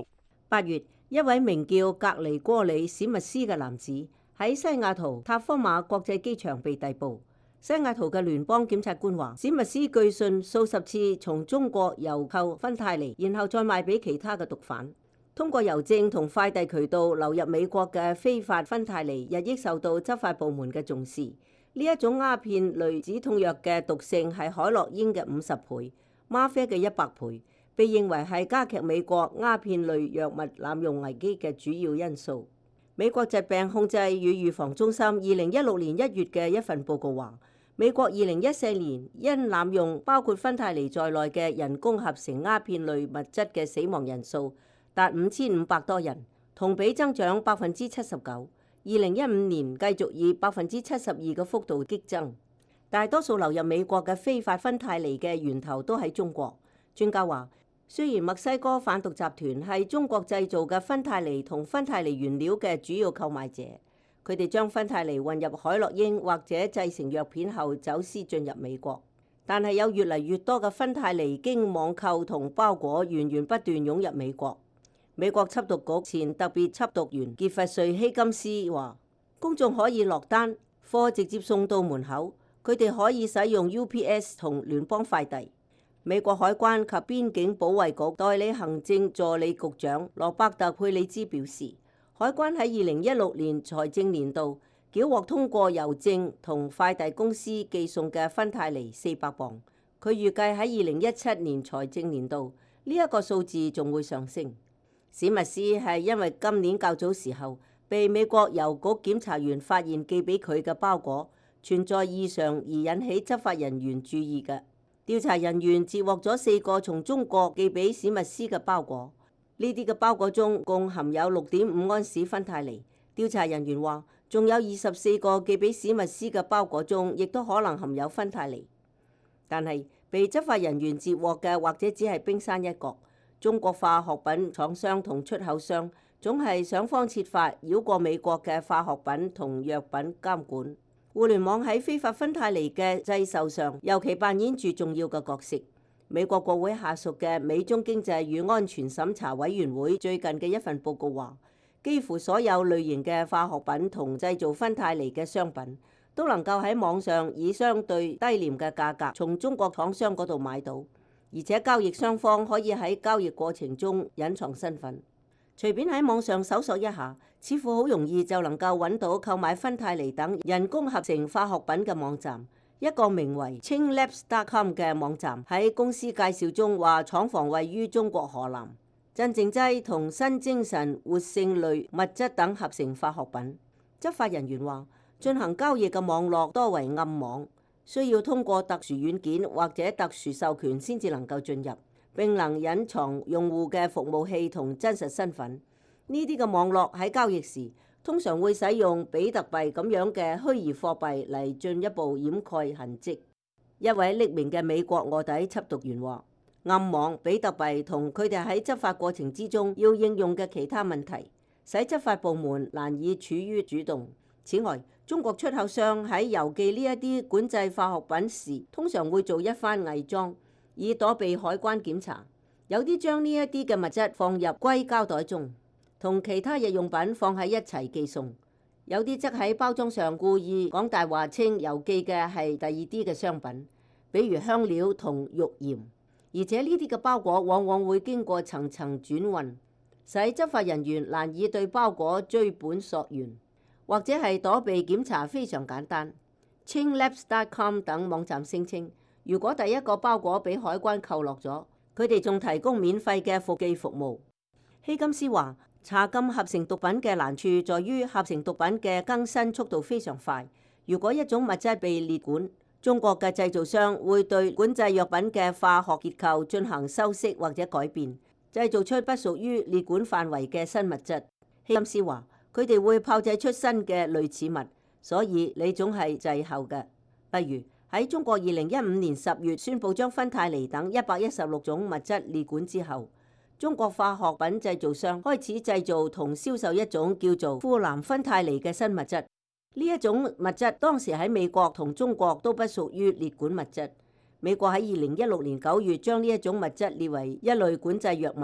八月，一位名叫格尼戈里史密斯嘅男子喺西雅圖塔科馬國際機場被逮捕。西雅圖嘅聯邦檢察官話，史密斯據信數十次從中國郵購芬太尼，然後再賣俾其他嘅毒販。通過郵政同快遞渠道流入美國嘅非法芬太尼日益受到執法部門嘅重視。呢一種鴉片類止痛藥嘅毒性係海洛因嘅五十倍，嗎啡嘅一百倍，被認為係加劇美國鴉片類藥物濫用危機嘅主要因素。美國疾病控制與預防中心二零一六年一月嘅一份報告話，美國二零一四年因濫用包括芬太尼在內嘅人工合成鴉片類物質嘅死亡人數達五千五百多人，同比增長百分之七十九。二零一五年繼續以百分之七十二嘅幅度激增。大多數流入美國嘅非法芬太尼嘅源頭都喺中國。專家話，雖然墨西哥販毒集團係中國製造嘅芬太尼同芬太尼原料嘅主要購買者，佢哋將芬太尼混入海洛因或者製成藥片後走私進入美國。但係有越嚟越多嘅芬太尼經網購同包裹源源不斷湧入美國。美國緝毒局前特別緝毒員傑弗瑞希金斯話，公眾可以落單，貨直接送到門口，佢哋可以使用 U P S 同聯邦快遞。美國海關及邊境保衛局代理行政助理局長羅伯特佩里茲表示，海關喺二零一六年財政年度繳獲通過郵政同快遞公司寄送嘅芬太尼四百磅，佢預計喺二零一七年財政年度呢一個數字仲會上升。史密斯係因為今年較早時候被美國郵局檢查員發現寄俾佢嘅包裹存在異常而引起執法人員注意嘅。調查人員截獲咗四個從中國寄俾史密斯嘅包裹，呢啲嘅包裹中共含有六點五安士芬太尼。調查人員話，仲有二十四個寄俾史密斯嘅包裹中亦都可能含有芬太尼，但係被執法人員截獲嘅或者只係冰山一角。中國化學品廠商同出口商總係想方設法繞過美國嘅化學品同藥品監管。互聯網喺非法芬太尼嘅製售上尤其扮演住重要嘅角色。美國國會下屬嘅美中經濟與安全審查委員會最近嘅一份報告話，幾乎所有類型嘅化學品同製造芬太尼嘅商品都能夠喺網上以相對低廉嘅價格從中國廠商嗰度買到。而且交易雙方可以喺交易過程中隱藏身份，隨便喺網上搜索一下，似乎好容易就能夠揾到購買芬太尼等人工合成化學品嘅網站。一個名為 Chain Labs dot com 嘅網站喺公司介紹中話，廠房位於中國河南，鎮靜劑同新精神活性類物質等合成化學品。執法人員話，進行交易嘅網絡多為暗網，需要通過特殊軟件或者特殊授權先至能夠進入，並能隱藏用戶嘅服務器同真實身份。呢啲嘅網絡喺交易時通常會使用比特幣咁樣嘅虛擬貨幣嚟進一步掩蓋痕跡。一位匿名嘅美國臥底緝毒員話，暗網、比特幣同佢哋喺執法過程之中要應用嘅其他問題，使執法部門難以處於主動。此外，中國出口商喺郵寄呢一啲管制化學品時，通常會做一番偽裝，以躲避海關檢查。有啲將呢一啲嘅物質放入硅膠袋中，同其他日用品放喺一齊寄送。有啲則喺包裝上故意講大話，稱郵寄嘅係第二啲嘅商品，比如香料同浴鹽。而且呢啲嘅包裹往往會經過層層轉運，使執法人員難以對包裹追本溯源。或者係躲避檢查非常簡單。Chain Labs dot com 等網站聲稱，如果第一個包裹俾海關扣落咗，佢哋仲提供免費嘅復寄服務。希金斯話，查禁合成毒品嘅難處在於合成毒品嘅更新速度非常快。如果一種物質被列管，中國嘅製造商會對管制藥品嘅化學結構進行修飾或者改變，製造出不屬於列管範圍嘅新物質。希金斯話，佢哋會炮製出新嘅類似物，所以你總係滯後嘅。例如喺中國二零一五年十月宣布將芬太尼等一百一十六種物質列管之後，中國化學品製造商開始製造同銷售一種叫做呋喃芬太尼嘅新物質。呢一種物質當時喺美國同中國都不屬於列管物質。美國喺二零一六年九月將呢一種物質列為一類管制藥物。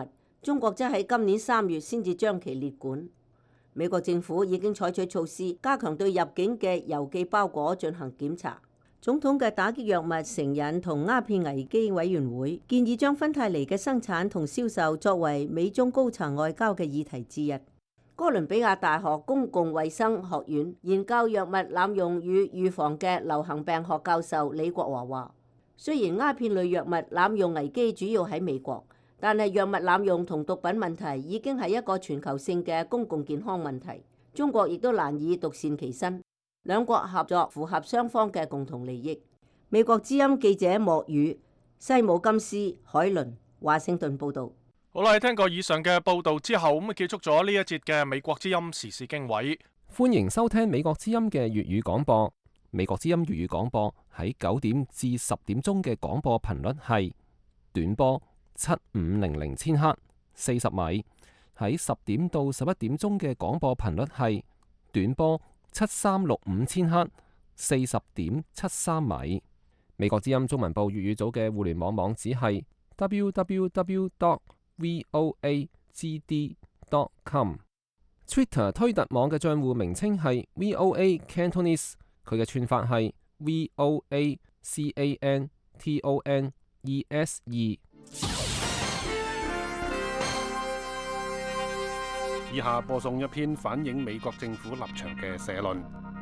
中國則喺今年三月先至將其列管。美國政府已經採取措施，加強對入境嘅郵寄包裹進行檢查。總統嘅打擊藥物成癮同鴉片危機委員會建議將芬太尼嘅生產同銷售作為美中高層外交嘅議題之一。哥倫比亞大學公共衛生學院研究藥物濫用與預防嘅流行病學教授李國華話，雖然鴉片類藥物濫用危機主要喺美國，但係藥物濫用同毒品問題已經係一個全球性嘅公共健康問題。中國亦都難以獨善其身。兩國合作符合雙方嘅共同利益。美國之音記者莫宇、西姆金斯、海倫、華盛頓報導。 好啦，聽過以上嘅報導之後，咁啊結束咗呢一節嘅美國之音時事經緯。 歡迎收聽美國之音嘅粵語廣播。美國之音粵語廣播喺九點至十點鐘嘅廣播頻率係短波七五零零千赫四十米，喺十點到十一點鐘嘅廣播頻率係短波七三六五千赫四十點七三米。美國之音中文部粵語組嘅互聯網網址係 double-u double-u double-u dot voa g d dot com。Twitter 推特網嘅賬戶名稱係 V O A Cantonese， 佢嘅串法係 V O A C A N T O N E S E。 以下播送一篇反映美國政府立場嘅社論。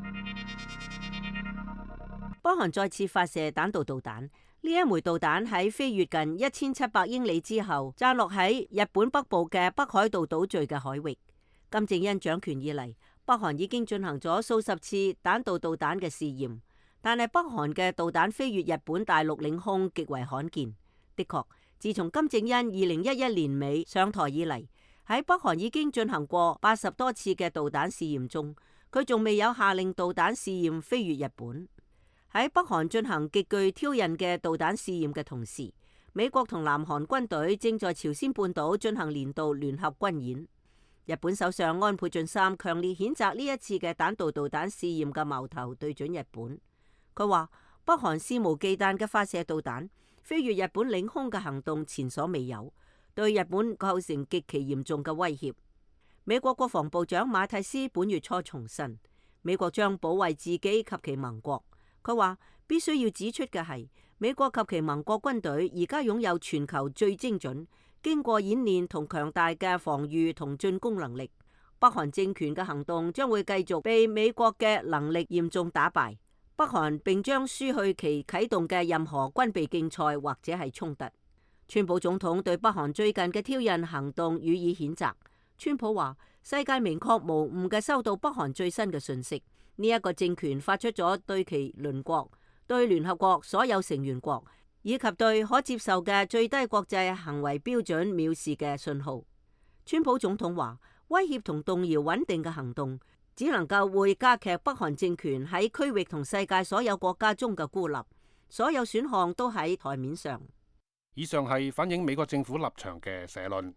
北韓再次發射彈道導彈，呢一枚導彈喺飛越近一千七百英里之後，炸落喺日本北部嘅北海道島嶼嘅海域。金正恩掌權以嚟，北韓已經進行咗數十次彈道導彈嘅試驗，但係北韓嘅導彈飛越日本大陸領空極為罕見。的確，自從金正恩二零一一年尾上台以嚟，喺北韓已經進行過八十多次嘅導彈試驗中，佢仲未有下令導彈試驗飛越日本。喺北韓進行極具挑釁嘅導彈試驗嘅同時，美國同南韓軍隊正在朝鮮半島進行年度聯合軍演。日本首相安倍晉三強烈譴責呢一次嘅彈道導彈試驗嘅矛頭對準日本。佢話北韓肆無忌憚嘅發射導彈，飛越日本領空嘅行動前所未有，對日本構成極其嚴重嘅威脅。美國國防部長馬蒂斯本月初重申，美國將保衛自己及其盟國。佢話必須要指出嘅係，美國及其盟國軍隊而家擁有全球最精準、經過演練同強大嘅防禦同進攻能力。北韓政權嘅行動將會繼續被美國嘅能力嚴重打敗，北韓並將輸去其啟動嘅任何軍備競賽或者係衝突。川普總統對北韓最近嘅挑釁行動予以譴責。川普話：世界明確無誤嘅收到北韓最新嘅訊息。呢一個政權發出咗對其鄰國、對聯合國所有成員國以及對可接受嘅最低國際行為標準藐視嘅信號。川普總統話：威脅同動搖穩定嘅行動，只能夠會加劇北韓政權喺區域同世界所有國家中嘅孤立。所有選項都喺台面上。 以上係反映美國政府立場嘅社論。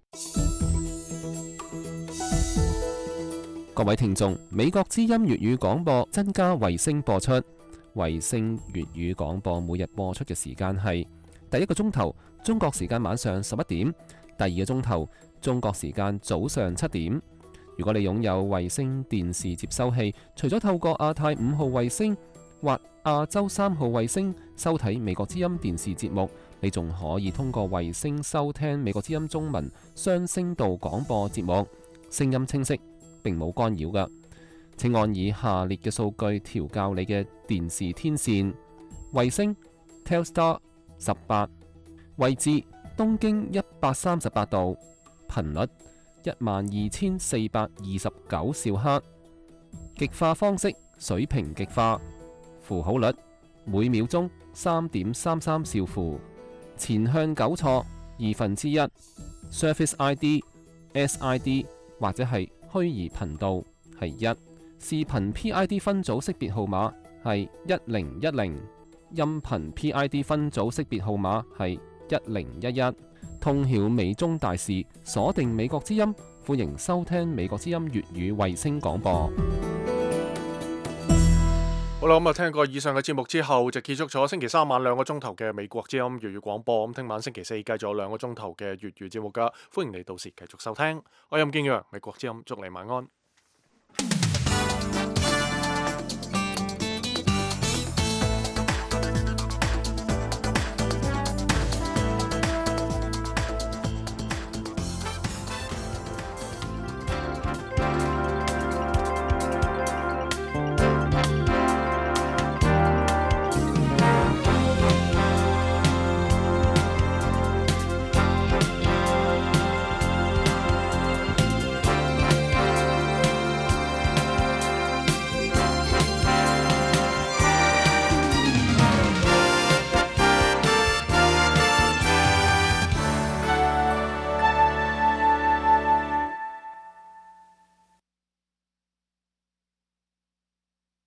各位聽眾，美國之音粵語廣播增加衛星播出。衛星粵語廣播每日播出嘅時間係第一個鐘頭中國時間晚上十一點，第二個鐘頭中國時間早上七點。如果你擁有衛星電視接收器，除咗透過亞太五號衛星或亞洲三號衛星收睇美國之音電視節目，你仲可以通過衛星收聽美國之音中文雙聲道廣播節目，聲音清晰，並冇干擾㗎。請按以下列嘅數據調校你嘅電視天線：衛星 Telstar 十八，位置東經一百三十八度，頻率一萬二千四百二十九兆赫，極化方式水平極化，符號率每秒鐘三點三三兆符，前向糾錯二分之一 ，Surface I D、S I D 或者係虛擬頻道係一，視頻 P I D 分組識別號碼係一零一零，音頻 P I D 分組識別號碼係一零一一。通曉美中大事，鎖定美國之音，歡迎收聽美國之音粵語衛星廣播。 好啦，咁啊聽過以上嘅節目之後，就結束咗星期三晚兩個鐘頭嘅美國之音粵語廣播。咁聽晚星期四繼續有兩個鐘頭嘅粵語節目噶，歡迎你到時繼續收聽。我係任建陽，美國之音，祝你晚安。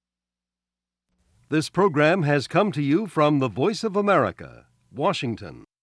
This program has come to you from the Voice of America, Washington.